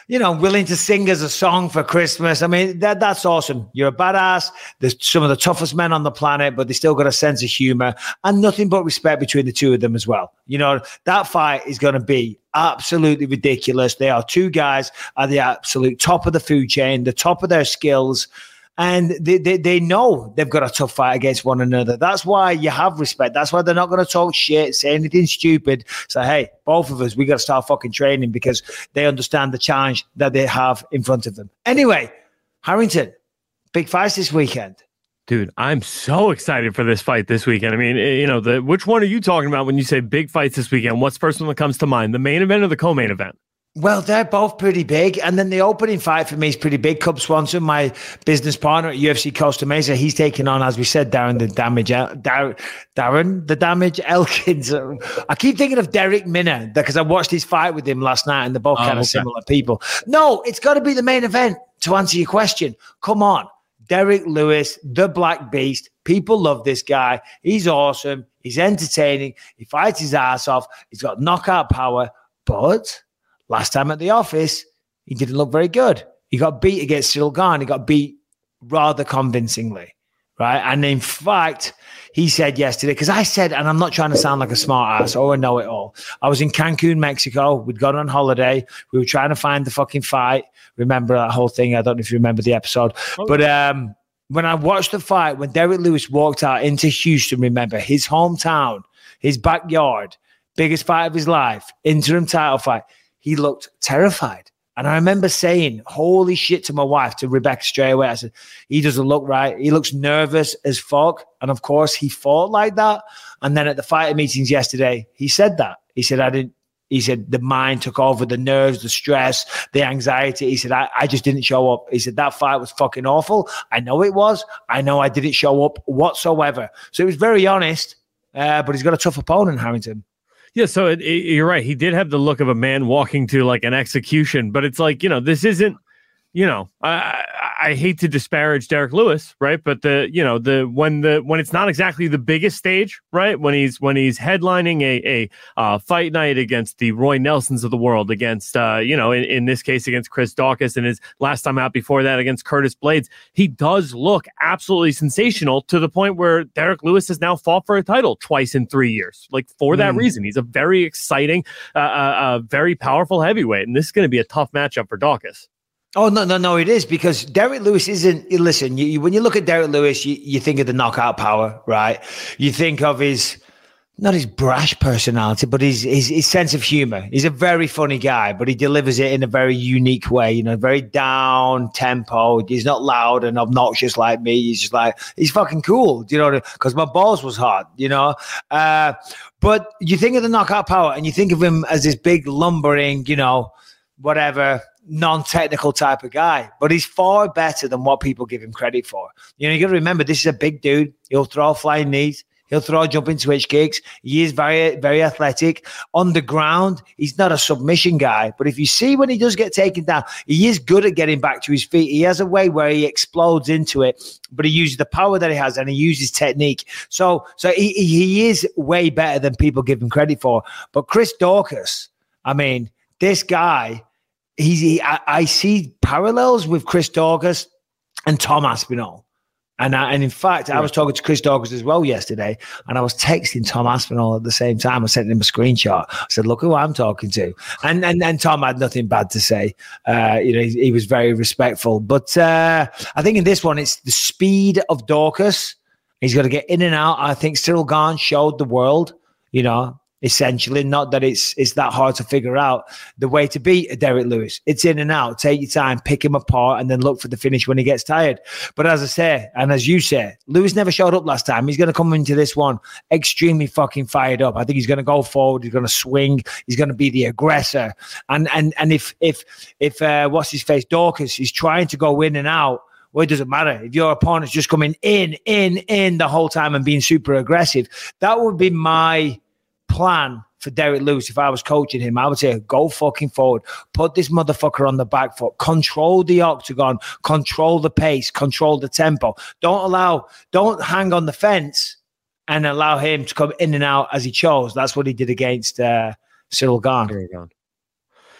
you know, willing to sing us a song for Christmas. I mean, that that's awesome. You're a badass. There's some of the toughest men on the planet, but they still got a sense of humor and nothing but respect between the two of them as well. You know, that fight is going to be absolutely ridiculous. They are two guys at the absolute top of the food chain, the top of their skills. And they, they they know they've got a tough fight against one another. That's why you have respect. That's why they're not going to talk shit, say anything stupid. Say, hey, both of us, we got to start fucking training because they understand the challenge that they have in front of them. Anyway, Harrington, big fights this weekend. Dude, I'm so excited for this fight this weekend. I mean, you know, the which one are you talking about when you say big fights this weekend? What's the first one that comes to mind? The main event or the co-main event? Well, they're both pretty big. And then the opening fight for me is pretty big. Cub Swanson, my business partner at U F C Costa Mesa, he's taking on, as we said, Darren the Damage, Dar- Darren the Damage Elkins. I keep thinking of Derek Minner because I watched his fight with him last night and they're both oh, kind of okay. similar people. No, it's got to be the main event to answer your question. Come on. Derek Lewis, the Black Beast. People love this guy. He's awesome. He's entertaining. He fights his ass off. He's got knockout power. But last time at the office, he didn't look very good. He got beat against Ciryl Gane. He got beat rather convincingly, right? And in fact, he said yesterday, because I said, and I'm not trying to sound like a smart ass or a know-it-all. I was in Cancun, Mexico. We'd gone on holiday. We were trying to find the fucking fight. Remember that whole thing? I don't know if you remember the episode. Oh. But um, when I watched the fight, when Derek Lewis walked out into Houston, remember, his hometown, his backyard, biggest fight of his life, interim title fight, he looked terrified. And I remember saying, holy shit, to my wife, to Rebecca straight away. I said, he doesn't look right. He looks nervous as fuck. And of course, he fought like that. And then at the fighter meetings yesterday, he said that. He said, I didn't, he said, the mind took over, the nerves, the stress, the anxiety. He said, I, I just didn't show up. He said, that fight was fucking awful. I know it was. I know I didn't show up whatsoever. So he was very honest, uh, but he's got a tough opponent, Harrington. Yeah, so it, it, you're right. He did have the look of a man walking to like an execution, but it's like, you know, this isn't, you know, I, I hate to disparage Derek Lewis, right? But the, you know, the when the when it's not exactly the biggest stage, right? When he's when he's headlining a a uh, fight night against the Roy Nelsons of the world, against uh, you know, in, in this case against Chris Daukaus, and his last time out before that against Curtis Blades, he does look absolutely sensational to the point where Derek Lewis has now fought for a title twice in three years. Like for that mm. reason, he's a very exciting, uh, uh, uh, very powerful heavyweight, and this is going to be a tough matchup for Daukaus. Oh, no, no, no, it is because Derek Lewis isn't, listen, you, you, when you look at Derek Lewis, you, you think of the knockout power, right? You think of his, not his brash personality, but his, his, his sense of humor. He's a very funny guy, but he delivers it in a very unique way, you know, very down tempo. He's not loud and obnoxious like me. He's just like, he's fucking cool, you know, because my balls was hot, you know? Uh, but you think of the knockout power and you think of him as this big lumbering, you know, whatever, non-technical type of guy, but he's far better than what people give him credit for. You know, you got to remember, this is a big dude. He'll throw flying knees. He'll throw jumping switch kicks. He is very, very athletic. On the ground, he's not a submission guy, but if you see when he does get taken down, he is good at getting back to his feet. He has a way where he explodes into it, but he uses the power that he has and he uses technique. So, so he, he is way better than people give him credit for. But Chris Daukaus, I mean, this guy, He's, he, I, I see parallels with Chris Daukaus and Tom Aspinall. And I, and in fact, yeah. I was talking to Chris Daukaus as well yesterday, and I was texting Tom Aspinall at the same time. I sent him a screenshot. I said, look who I'm talking to. And and, and Tom had nothing bad to say. Uh, you know, he, he was very respectful. But uh, I think in this one, it's the speed of Daukaus. He's got to get in and out. I think Ciryl Gane showed the world, you know, essentially, not that it's it's that hard to figure out the way to beat Derek Lewis. It's in and out. Take your time, pick him apart, and then look for the finish when he gets tired. But as I say, and as you say, Lewis never showed up last time. He's going to come into this one extremely fucking fired up. I think he's going to go forward. He's going to swing. He's going to be the aggressor. And and and if if if uh, what's his face Daukaus is trying to go in and out, well, it doesn't matter. If your opponent's just coming in, in, in the whole time and being super aggressive, that would be my plan for Derek Lewis. If I was coaching him, I would say go fucking forward, put this motherfucker on the back foot, control the octagon, control the pace, control the tempo. Don't allow, don't hang on the fence and allow him to come in and out as he chose. That's what he did against uh, Ciryl Gane.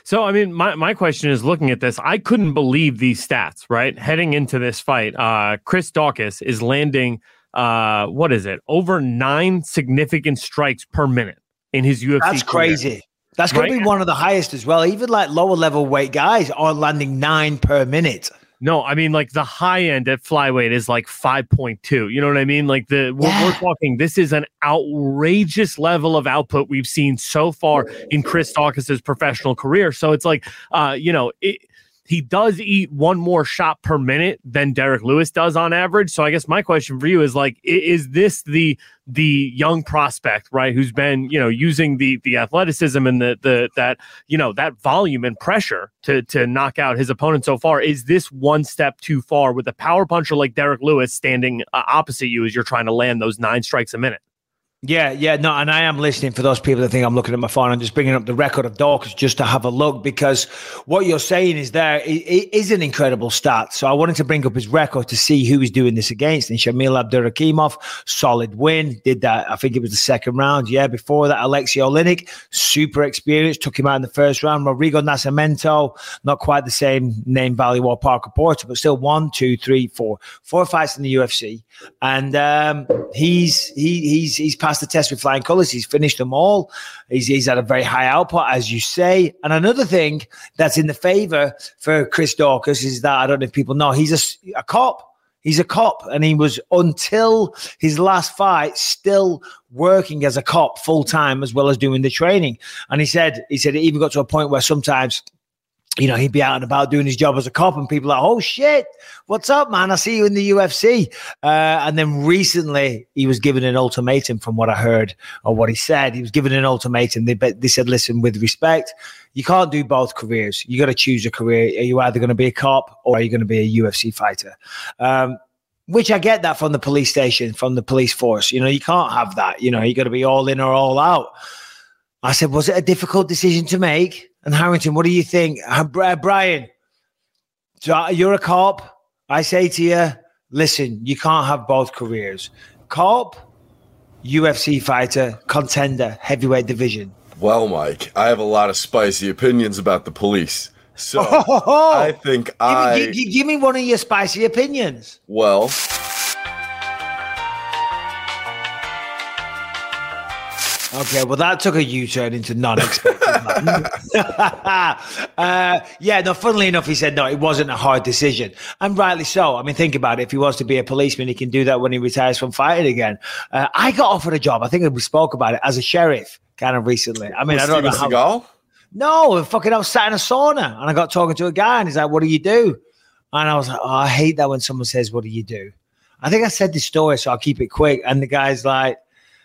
So, I mean, my, my question is looking at this, I couldn't believe these stats, right? Heading into this fight, uh, Chris Daukaus is landing, uh, what is it, over nine significant strikes per minute in his U F C That's career. crazy. That's going Right? to be one of the highest as well. Even like lower level weight guys are landing nine per minute. No, I mean, like the high end at flyweight is like five point two. You know what I mean? Like the we're, Yeah. we're talking, this is an outrageous level of output we've seen so far in Chris Daukaus's professional career. So it's like, uh, you know, it, he does eat one more shot per minute than Derek Lewis does on average. So I guess my question for you is like, i- is this the the young prospect, right, who's been, you know, using the the athleticism and the the that, you know, that volume and pressure to to knock out his opponent so far? Is this one step too far with a power puncher like Derek Lewis standing uh, opposite you as you're trying to land those nine strikes a minute? Yeah, yeah, no, and I am listening for those people that think I'm looking at my phone. I'm just bringing up the record of Daukaus just to have a look, because what you're saying is there it, it is an incredible stat. So I wanted to bring up his record to see who he's doing this against. And Shamil Abdurakhimov, solid win, did that. I think it was the second round. Yeah, before that, Alexei Oleinik, super experienced, took him out in the first round. Rodrigo Nascimento, not quite the same name value or Parker Porter, but still one, two, three, four, four fights in the U F C, and um, he's he he's he's passed the test with flying colors. He's finished them all. He's, he's had a very high output, as you say. And another thing that's in the favor for Chris Daukaus is that, I don't know if people know, he's a, a cop. He's a cop, and he was, until his last fight, still working as a cop full time as well as doing the training. And he said, he said it even got to a point where sometimes, you know, he'd be out and about doing his job as a cop, and people are like, oh shit, what's up, man? I see you in the U F C. Uh, and then recently he was given an ultimatum, from what I heard or what he said. He was given an ultimatum. They, they said, listen, with respect, you can't do both careers. You got to choose a career. Are you either going to be a cop or are you going to be a U F C fighter? Um, which I get that from the police station, from the police force. You know, you can't have that. You know, you got to be all in or all out. I said, was it a difficult decision to make? And Harrington, what do you think? Uh, Brian, so you're a cop. I say to you, listen, you can't have both careers. Cop, U F C fighter, contender, heavyweight division. Well, Mike, I have a lot of spicy opinions about the police. So Oh, I think give, I... me, give, give me one of your spicy opinions. Well... Okay, well, that took a U-turn into non-expected. uh, yeah, no, funnily enough, he said, no, it wasn't a hard decision. And rightly so. I mean, think about it. If he wants to be a policeman, he can do that when he retires from fighting again. Uh, I got offered a job. I think we spoke about it as a sheriff kind of recently. I mean, With I don't Steven know how. Seagal? No, fucking, I was sat in a sauna and I got talking to a guy and he's like, what do you do? And I was like, oh, I hate that when someone says, what do you do? I think I said this story, so I'll keep it quick. And the guy's like,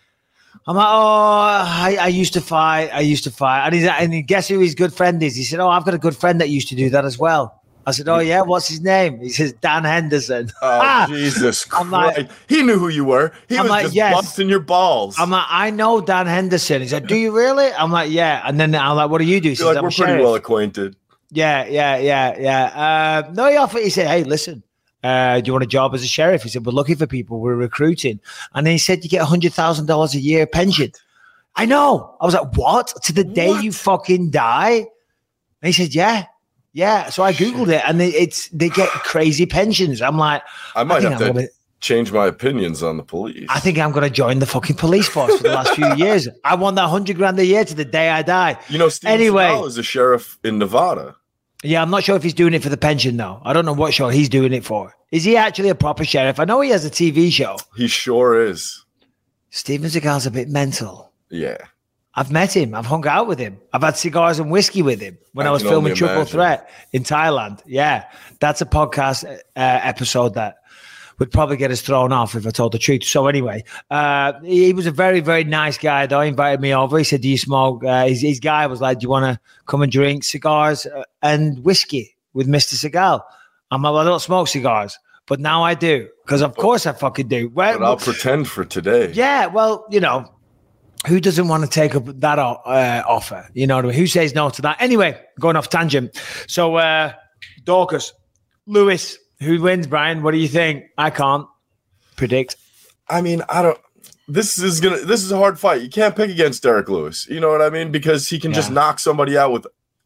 I'm like, oh, I, I used to fight. I used to fight. And, he's, and guess who his good friend is? He said, oh, I've got a good friend that used to do that as well. I said, oh, yeah, what's his name? He says, Dan Henderson. Oh, Ah! Jesus I'm Christ. like- he knew who you were. He I'm was like, just yes. busting your balls. I'm like, I know Dan Henderson. He said, do you really? I'm like, yeah. And then I'm like, what do you do? He says, You're like, I'm we're a pretty sheriff. well acquainted. Yeah, yeah, yeah, yeah. Uh, no, he offered, he said, hey, listen, uh, do you want a job as a sheriff? He said, we're looking for people. We're recruiting. And then he said, you get one hundred thousand dollars a year pension. I know. I was like, what? To the day What? you fucking die? And he said, yeah, yeah. So I Googled it, and they, it's they get crazy pensions. I'm like, I might think have I'm to gonna- change my opinions on the police. I think I'm going to join the fucking police force for the last few years. I want that one hundred grand a year to the day I die. you know, Steven Anyway. Seagal is a sheriff in Nevada. Yeah, I'm not sure if he's doing it for the pension, though. I don't know what show he's doing it for. Is he actually a proper sheriff? I know he has a T V show. He sure is. Steven Seagal's a bit mental. Yeah. I've met him. I've hung out with him. I've had cigars and whiskey with him when I, I was can filming only Triple imagine. Threat in Thailand. Yeah, that's a podcast uh, episode that would probably get us thrown off if I told the truth. So anyway, uh, he, he was a very, very nice guy, though. He invited me over. He said, do you smoke? Uh, his, his guy was like, do you want to come and drink cigars uh, and whiskey with Mister Seagal? I'm like, well, I don't smoke cigars, but now I do, because of course I fucking do. Well, But I'll pretend for today. yeah, well, you know, who doesn't want to take up that uh, offer? You know what I mean? Who says no to that? Anyway, going off tangent. So, uh, Daukaus, Lewis, who wins, Brian? What do you think? I can't predict. I mean, I don't. This is gonna. This is a hard fight. You can't pick against Derek Lewis. You know what I mean? Because he can just Yeah. knock somebody out with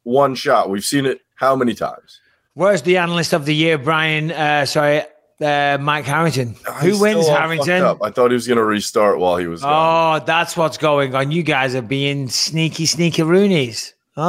one shot. We've seen it how many times? Where's the analyst of the year, Brian? Uh, sorry, uh, Mike Harrington. Who He's wins, still all Harrington? fucked up. I thought he was going to restart while he was gone. Oh, that's what's going on. You guys are being sneaky, sneaky Roonies.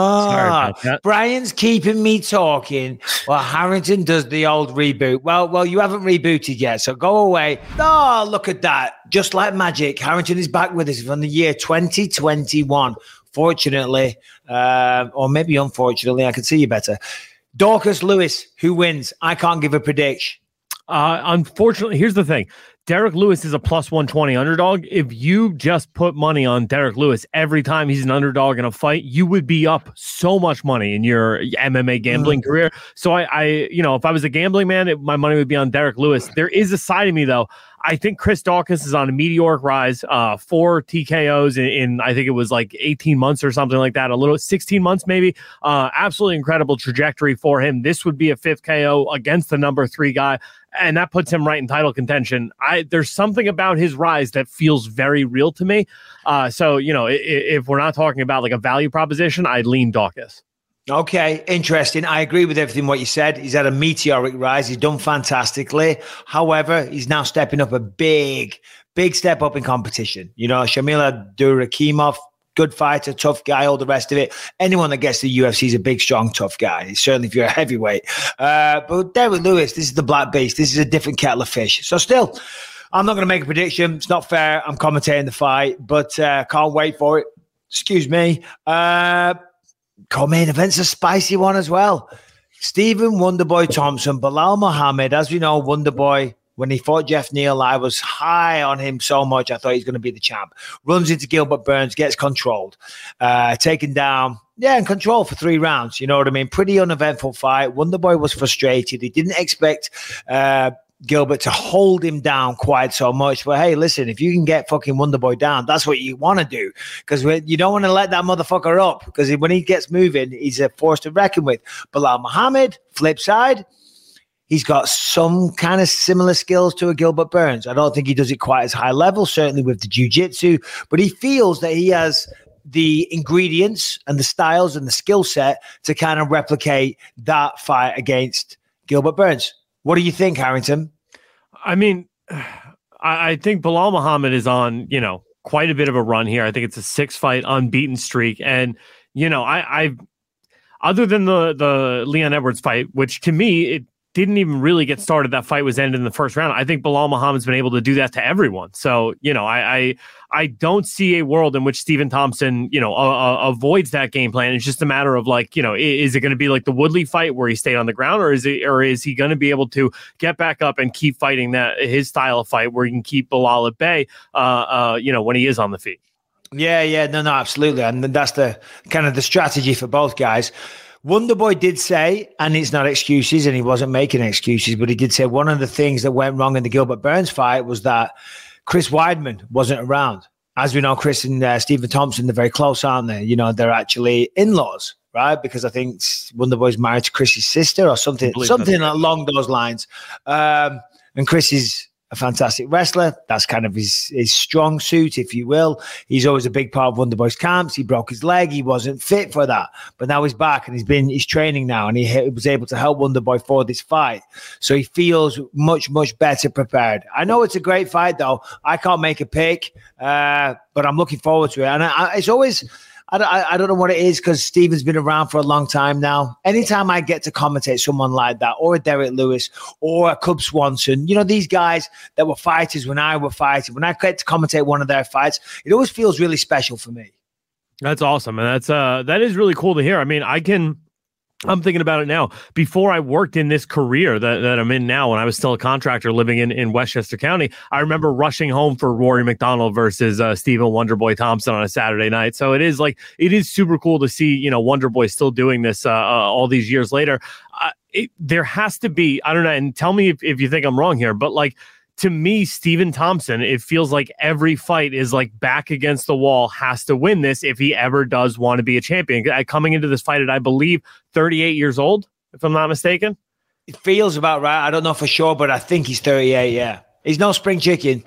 Oh, Brian's keeping me talking while Harrington does the old reboot. Well, well, you haven't rebooted yet, so go away. Oh, look at that. Just like magic, Harrington is back with us from the year twenty twenty-one. Fortunately, uh, or maybe unfortunately, I can see you better. Dorcas Lewis, who wins? I can't give a prediction. Uh, unfortunately, here's the thing. Derek Lewis is a plus one twenty underdog. If you just put money on Derek Lewis every time he's an underdog in a fight, you would be up so much money in your M M A gambling mm. career. So I, I, you know, if I was a gambling man, it, my money would be on Derek Lewis. There is a side of me, though. I think Chris Daukaus is on a meteoric rise. Uh, four T K Os in, in, I think it was like eighteen months or something like that. A little sixteen months maybe. Uh, absolutely incredible trajectory for him. This would be a fifth K O against the number three guy, and that puts him right in title contention. I there's something about his rise that feels very real to me. Uh, so you know, if, if we're not talking about like a value proposition, I'd lean Daukaus. Okay, interesting. I agree with everything what you said. He's had a meteoric rise. He's done fantastically. However, he's now stepping up a big, big step up in competition. You know, Shamil Abdurakhimov, good fighter, tough guy, all the rest of it. Anyone that gets to the U F C is a big, strong, tough guy. Certainly if you're a heavyweight. Uh, but Derek Lewis, this is the black beast. This is a different kettle of fish. So still, I'm not going to make a prediction. It's not fair. I'm commentating the fight, but uh, can't wait for it. Excuse me. Uh, Co-main event's a spicy one as well. Stephen Wonderboy Thompson, Belal Muhammad. As we know, Wonderboy, when he fought Jeff Neal, I was high on him so much. I thought he's going to be the champ. Runs into Gilbert Burns, gets controlled, uh, taken down. Yeah, and control for three rounds. You know what I mean? Pretty uneventful fight. Wonderboy was frustrated. He didn't expect uh, Gilbert to hold him down quite so much. But hey, listen, if you can get fucking Wonderboy down, that's what you want to do, because you don't want to let that motherfucker up, because when he gets moving, he's a force to reckon with. Belal Muhammad, flip side, he's got some kind of similar skills to a Gilbert Burns. I don't think he does it quite as high level, certainly with the jiu-jitsu, but he feels that he has the ingredients and the styles and the skill set to kind of replicate that fight against Gilbert Burns. What do you think, Harrington? I mean, I, I think Belal Muhammad is on, you know, quite a bit of a run here. I think it's a six fight unbeaten streak. And, you know, I, I've, other than the, the Leon Edwards fight, which to me, it didn't even really get started. That fight was ended in the first round. I think Belal Muhammad's been able to do that to everyone. So, you know, I I, I don't see a world in which Stephen Thompson, you know, uh, uh, avoids that game plan. It's just a matter of like, you know, is, is it going to be like the Woodley fight where he stayed on the ground, or is it, or is he going to be able to get back up and keep fighting that his style of fight where he can keep Belal at bay, uh, uh, you know, when he is on the feet? Yeah, yeah, no, no, absolutely. And that's the kind of the strategy for both guys. Wonderboy did say, and it's not excuses, and he wasn't making excuses, but he did say one of the things that went wrong in the Gilbert Burns fight was that Chris Weidman wasn't around. As we know, Chris and uh, Stephen Thompson, they're very close, aren't they? You know, they're actually in-laws, right? Because I think Wonderboy's married to Chris's sister or something, something along those lines. Um, and Chris is a fantastic wrestler. That's kind of his, his strong suit, if you will. He's always a big part of Wonderboy's camps. He broke his leg. He wasn't fit for that. But now he's back and he's been, he's training now, and he he was able to help Wonderboy for this fight. So he feels much, much better prepared. I know it's a great fight, though. I can't make a pick, uh, but I'm looking forward to it. And I, I, it's always... I don't, I don't know what it is, because Stephen's been around for a long time now. Anytime I get to commentate someone like that, or a Derek Lewis, or a Cub Swanson, you know, these guys that were fighters when I were fighting, when I get to commentate one of their fights, it always feels really special for me. That's awesome. And that's uh, that is really cool to hear. I mean, I can... I'm thinking about it now. Before I worked in this career that, that I'm in now, when I was still a contractor living in, in Westchester County, I remember rushing home for Rory McDonald versus uh, Stephen Wonderboy Thompson on a Saturday night. So it is like, it is super cool to see, you know, Wonderboy still doing this uh, uh, all these years later. Uh, it, there has to be, I don't know, and tell me if, if you think I'm wrong here, but like, to me, Stephen Thompson, it feels like every fight is like back against the wall, has to win this if he ever does want to be a champion. Coming into this fight at, I believe, thirty-eight years old, if I'm not mistaken. It feels about right. I don't know for sure, but I think he's thirty-eight, yeah. He's no spring chicken.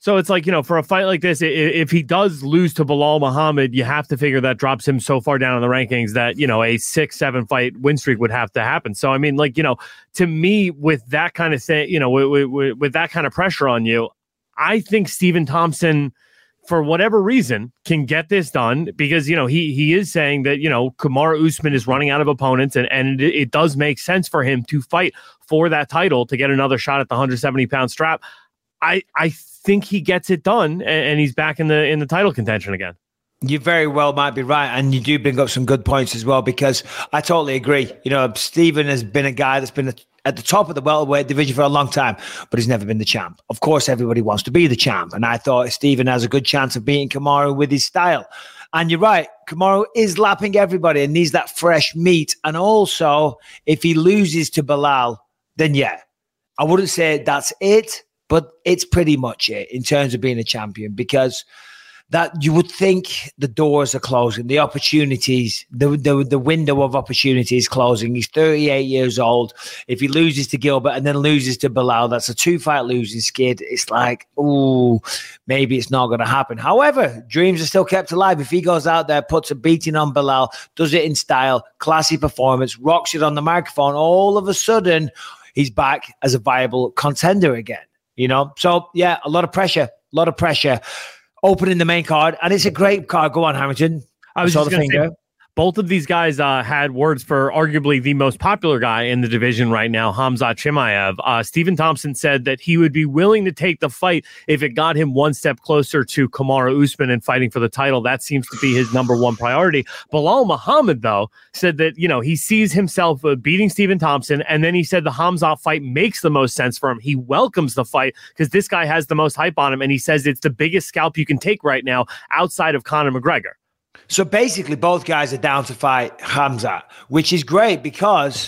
So it's like, you know, for a fight like this, if he does lose to Belal Muhammad, you have to figure that drops him so far down in the rankings that, you know, a six, seven fight win streak would have to happen. So, I mean, like, you know, to me, with that kind of thing, you know, with, with, with that kind of pressure on you, I think Stephen Thompson, for whatever reason, can get this done because, you know, he he is saying that, you know, Kamaru Usman is running out of opponents and, and it, it does make sense for him to fight for that title to get another shot at the one seventy pound strap. I I think he gets it done and, and he's back in the in the title contention again. You very well might be right, and you do bring up some good points as well because I totally agree. You know, Stephen has been a guy that's been at the top of the welterweight division for a long time, but he's never been the champ. Of course, everybody wants to be the champ, and I thought Stephen has a good chance of beating Kamaru with his style. And you're right, Kamaru is lapping everybody and needs that fresh meat. And also, if he loses to Belal, then yeah, I wouldn't say that's it, but it's pretty much it in terms of being a champion because that you would think the doors are closing, the opportunities, the, the the window of opportunity is closing. He's thirty-eight years old. If he loses to Gilbert and then loses to Belal, that's a two-fight losing skid. It's like, ooh, maybe it's not going to happen. However, dreams are still kept alive. If he goes out there, puts a beating on Belal, does it in style, classy performance, rocks it on the microphone, all of a sudden, he's back as a viable contender again. You know? So, yeah, a lot of pressure, a lot of pressure. Opening the main card, and it's a great card. Go on, Harrington. I was just going to say, both of these guys uh, had words for arguably the most popular guy in the division right now, Khamzat Chimaev. Uh, Stephen Thompson said that he would be willing to take the fight if it got him one step closer to Kamaru Usman and fighting for the title. That seems to be his number one priority. Belal Muhammad, though, said that, you know, he sees himself uh, beating Stephen Thompson, and then he said the Khamzat fight makes the most sense for him. He welcomes the fight because this guy has the most hype on him, and he says it's the biggest scalp you can take right now outside of Conor McGregor. So basically, both guys are down to fight Khamzat, which is great because,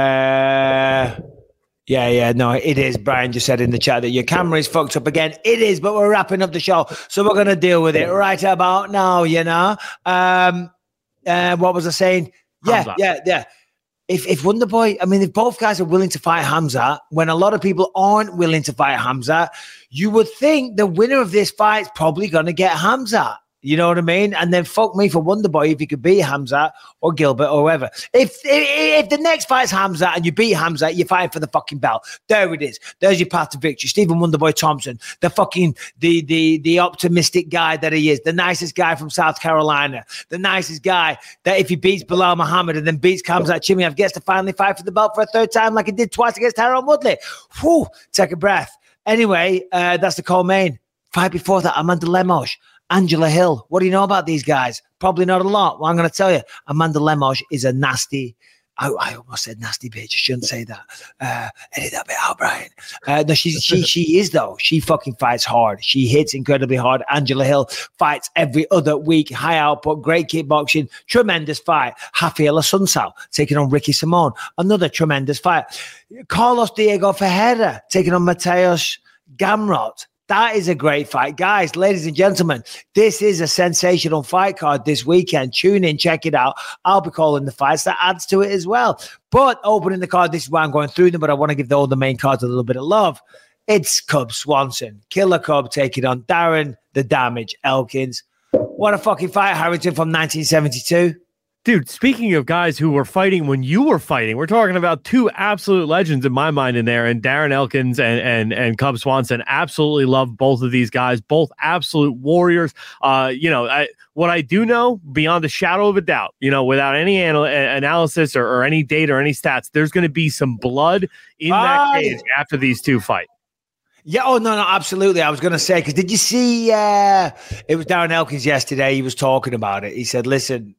uh, yeah, yeah, no, it is. Brian just said in the chat that your camera is fucked up again. It is, but we're wrapping up the show, so we're going to deal with it right about now, you know. Um, uh, what was I saying? Yeah, Khamzat. yeah, yeah. If if Wonderboy, I mean, if both guys are willing to fight Khamzat, when a lot of people aren't willing to fight Khamzat, you would think the winner of this fight is probably going to get Khamzat. You know what I mean? And then fuck me for Wonderboy if he could beat Khamzat or Gilbert or whoever. If, if if the next fight's Khamzat and you beat Khamzat, you're fighting for the fucking belt. There it is. There's your path to victory. Stephen Wonderboy Thompson, the fucking the the the optimistic guy that he is, the nicest guy from South Carolina, the nicest guy that if he beats Belal Muhammad and then beats Khamzat Chimaev, gets to finally fight for the belt for a third time like he did twice against Tyrone Woodley. Whew, take a breath. Anyway, uh, that's the co-main. Fight before that, Amanda Lemos. Angela Hill. What do you know about these guys? Probably not a lot. Well, I'm going to tell you, Amanda Lemos is a nasty, I, I almost said nasty bitch. I shouldn't say that. Uh, edit that bit out, Brian. Uh, no, she's, she she is, though. She fucking fights hard. She hits incredibly hard. Angela Hill fights every other week. High output, great kickboxing, tremendous fight. Rafaela Sunsao taking on Ricky Simon. Another tremendous fight. Carlos Diego Ferreira taking on Mateus Gamrot. That is a great fight. Guys, ladies and gentlemen, this is a sensational fight card this weekend. Tune in, check it out. I'll be calling the fights. That adds to it as well. But opening the card, this is why I'm going through them, but I want to give all the main cards a little bit of love. It's Cub Swanson. Killer Cub taking on Darren the Damage Elkins. What a fucking fight, Harrington, from nineteen seventy-two. Dude, speaking of guys who were fighting when you were fighting, we're talking about two absolute legends in my mind in there, and Darren Elkins and and and Cub Swanson. Absolutely love both of these guys, both absolute warriors. Uh, you know, I, what I do know, beyond a shadow of a doubt, you know, without any anal- analysis or, or any data or any stats, there's going to be some blood in that Aye. cage after these two fight. Yeah, oh, no, no, absolutely. I was going to say, because did you see, uh, it was Darren Elkins yesterday, he was talking about it. He said, listen,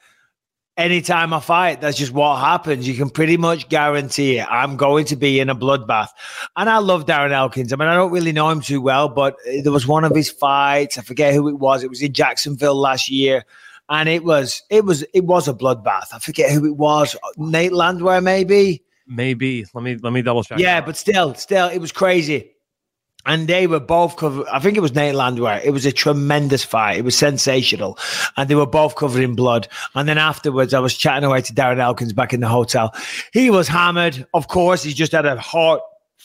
anytime I fight, that's just what happens. You can pretty much guarantee it. I'm going to be in a bloodbath. And I love Darren Elkins. I mean, I don't really know him too well, but there was one of his fights. I forget who it was. It was in Jacksonville last year. And it was, it was, it was a bloodbath. I forget who it was. Nate Landwehr, maybe? Maybe. Let me, let me double check. Yeah, but still, still, it was crazy. And they were both covered. I think it was Nate Landwehr. It was a tremendous fight. It was sensational. And they were both covered in blood. And then afterwards, I was chatting away to Darren Elkins back in the hotel. He was hammered. Of course, he's just had a heart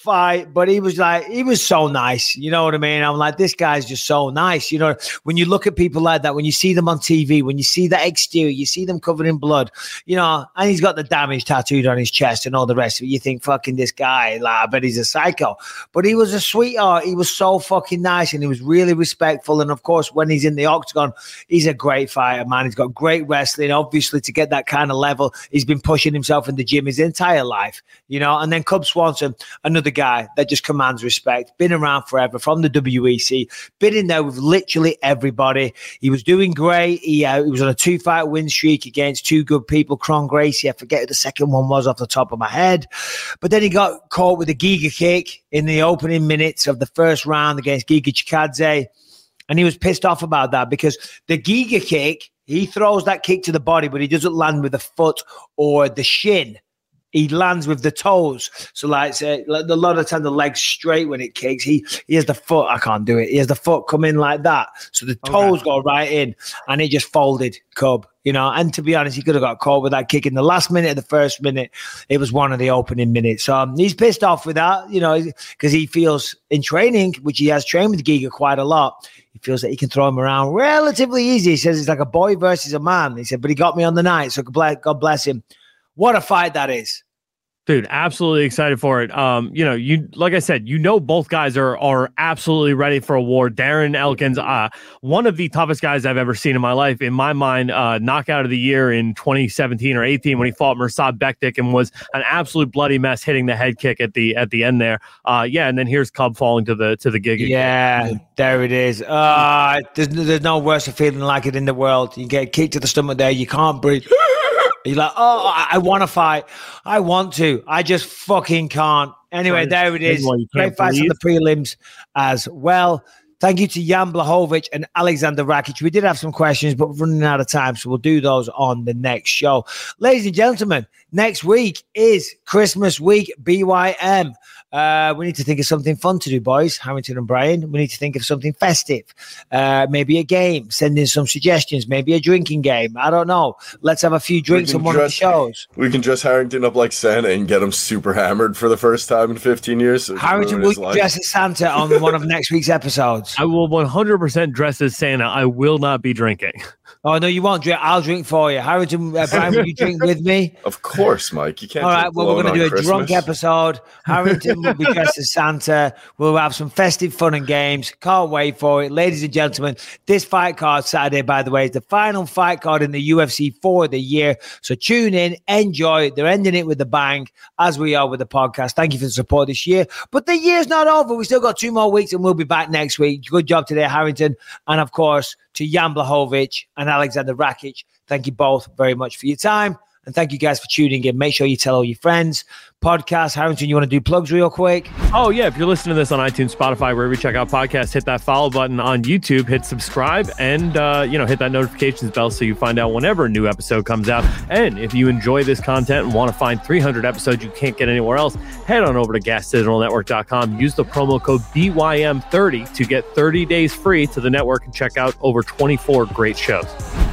fight, but he was like, he was so nice. You know what I mean? I'm like, this guy's just so nice. You know, when you look at people like that, when you see them on T V, when you see that exterior, you see them covered in blood, you know, and he's got the damage tattooed on his chest and all the rest of it. You think, fucking this guy, like, I bet he's a psycho. But he was a sweetheart. He was so fucking nice and he was really respectful. And of course, when he's in the octagon, he's a great fighter, man. He's got great wrestling. Obviously, to get that kind of level, he's been pushing himself in the gym his entire life, you know. And then Cub Swanson, another guy that just commands respect, been around forever from the W E C, been in there with literally everybody. He was doing great. He, uh, he was on a two-fight win streak against two good people, Kron Gracie. I forget who the second one was off the top of my head. But then he got caught with a Giga kick in the opening minutes of the first round against Giga Chikadze. And he was pissed off about that because the Giga kick, he throws that kick to the body, but he doesn't land with the foot or the shin. He lands with the toes. So, like, say, a lot of time the leg's straight when it kicks. He he has the foot. I can't do it. He has the foot come in like that. So the toes okay. go right in, and it just folded Cub. You know, and to be honest, he could have got caught with that kick in the last minute of the first minute. It was one of the opening minutes. So um, he's pissed off with that, you know, because he feels in training, which he has trained with Giga quite a lot, he feels that he can throw him around relatively easy. He says it's like a boy versus a man. He said, but he got me on the night, so God bless him. What a fight that is. Dude, absolutely excited for it. Um, you know, you like I said, you know, both guys are are absolutely ready for a war. Darren Elkins, uh, one of the toughest guys I've ever seen in my life. In my mind, uh, knockout of the year in twenty seventeen or eighteen when he fought Mirsad Bektik and was an absolute bloody mess, hitting the head kick at the at the end there. Uh, yeah, and then here's Cub falling to the to the gig. Yeah, again. There it is. Uh, there's there's no worse feeling like it in the world. You get kicked to the stomach there, you can't breathe. You're like, oh, I, I want to fight. I want to. I just fucking can't. Anyway, right. There it is. Great fights on the prelims as well. Thank you to Jan Blachowicz and Alexander Rakic. We did have some questions, but we're running out of time, so we'll do those on the next show. Ladies and gentlemen, next week is Christmas week, B Y M. Uh, we need to think of something fun to do, boys. Harrington and Brian, we need to think of something festive. Uh, maybe a game. Send in some suggestions. Maybe a drinking game. I don't know. Let's have a few drinks on one dress, of the shows. We can dress Harrington up like Santa and get him super hammered for the first time in fifteen years. So Harrington will dress as Santa on one of next week's episodes. I will one hundred percent dress as Santa. I will not be drinking. Oh, no, you won't drink. I'll drink for you. Harrington, uh, Brian, will you drink with me? Of course, Mike. You can't. All right, well, we're going to do a Christmas. drunk episode. Harrington will be dressed as Santa. We'll have some festive fun and games. Can't wait for it. Ladies and gentlemen, this fight card Saturday, by the way, is the final fight card in the U F C for the year. So tune in, enjoy. They're ending it with a bang, as we are with the podcast. Thank you for the support this year. But the year's not over. We still got two more weeks, and we'll be back next week. Good job today, Harrington. And, of course, to Jan Blachowicz and Alexander Rakic, thank you both very much for your time. And thank you guys for tuning in. Make sure you tell all your friends. Podcast, Harrington, you want to do plugs real quick? Oh, yeah. If you're listening to this on iTunes, Spotify, wherever you check out podcasts, hit that follow button on YouTube, hit subscribe, and, uh, you know, hit that notifications bell so you find out whenever a new episode comes out. And if you enjoy this content and want to find three hundred episodes you can't get anywhere else, head on over to gas digital network dot com. Use the promo code B Y M thirty to get thirty days free to the network and check out over twenty-four great shows.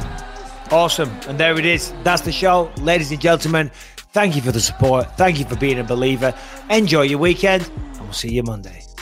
Awesome. And there it is. That's the show. Ladies and gentlemen, thank you for the support. Thank you for being a believer. Enjoy your weekend, and we'll see you Monday.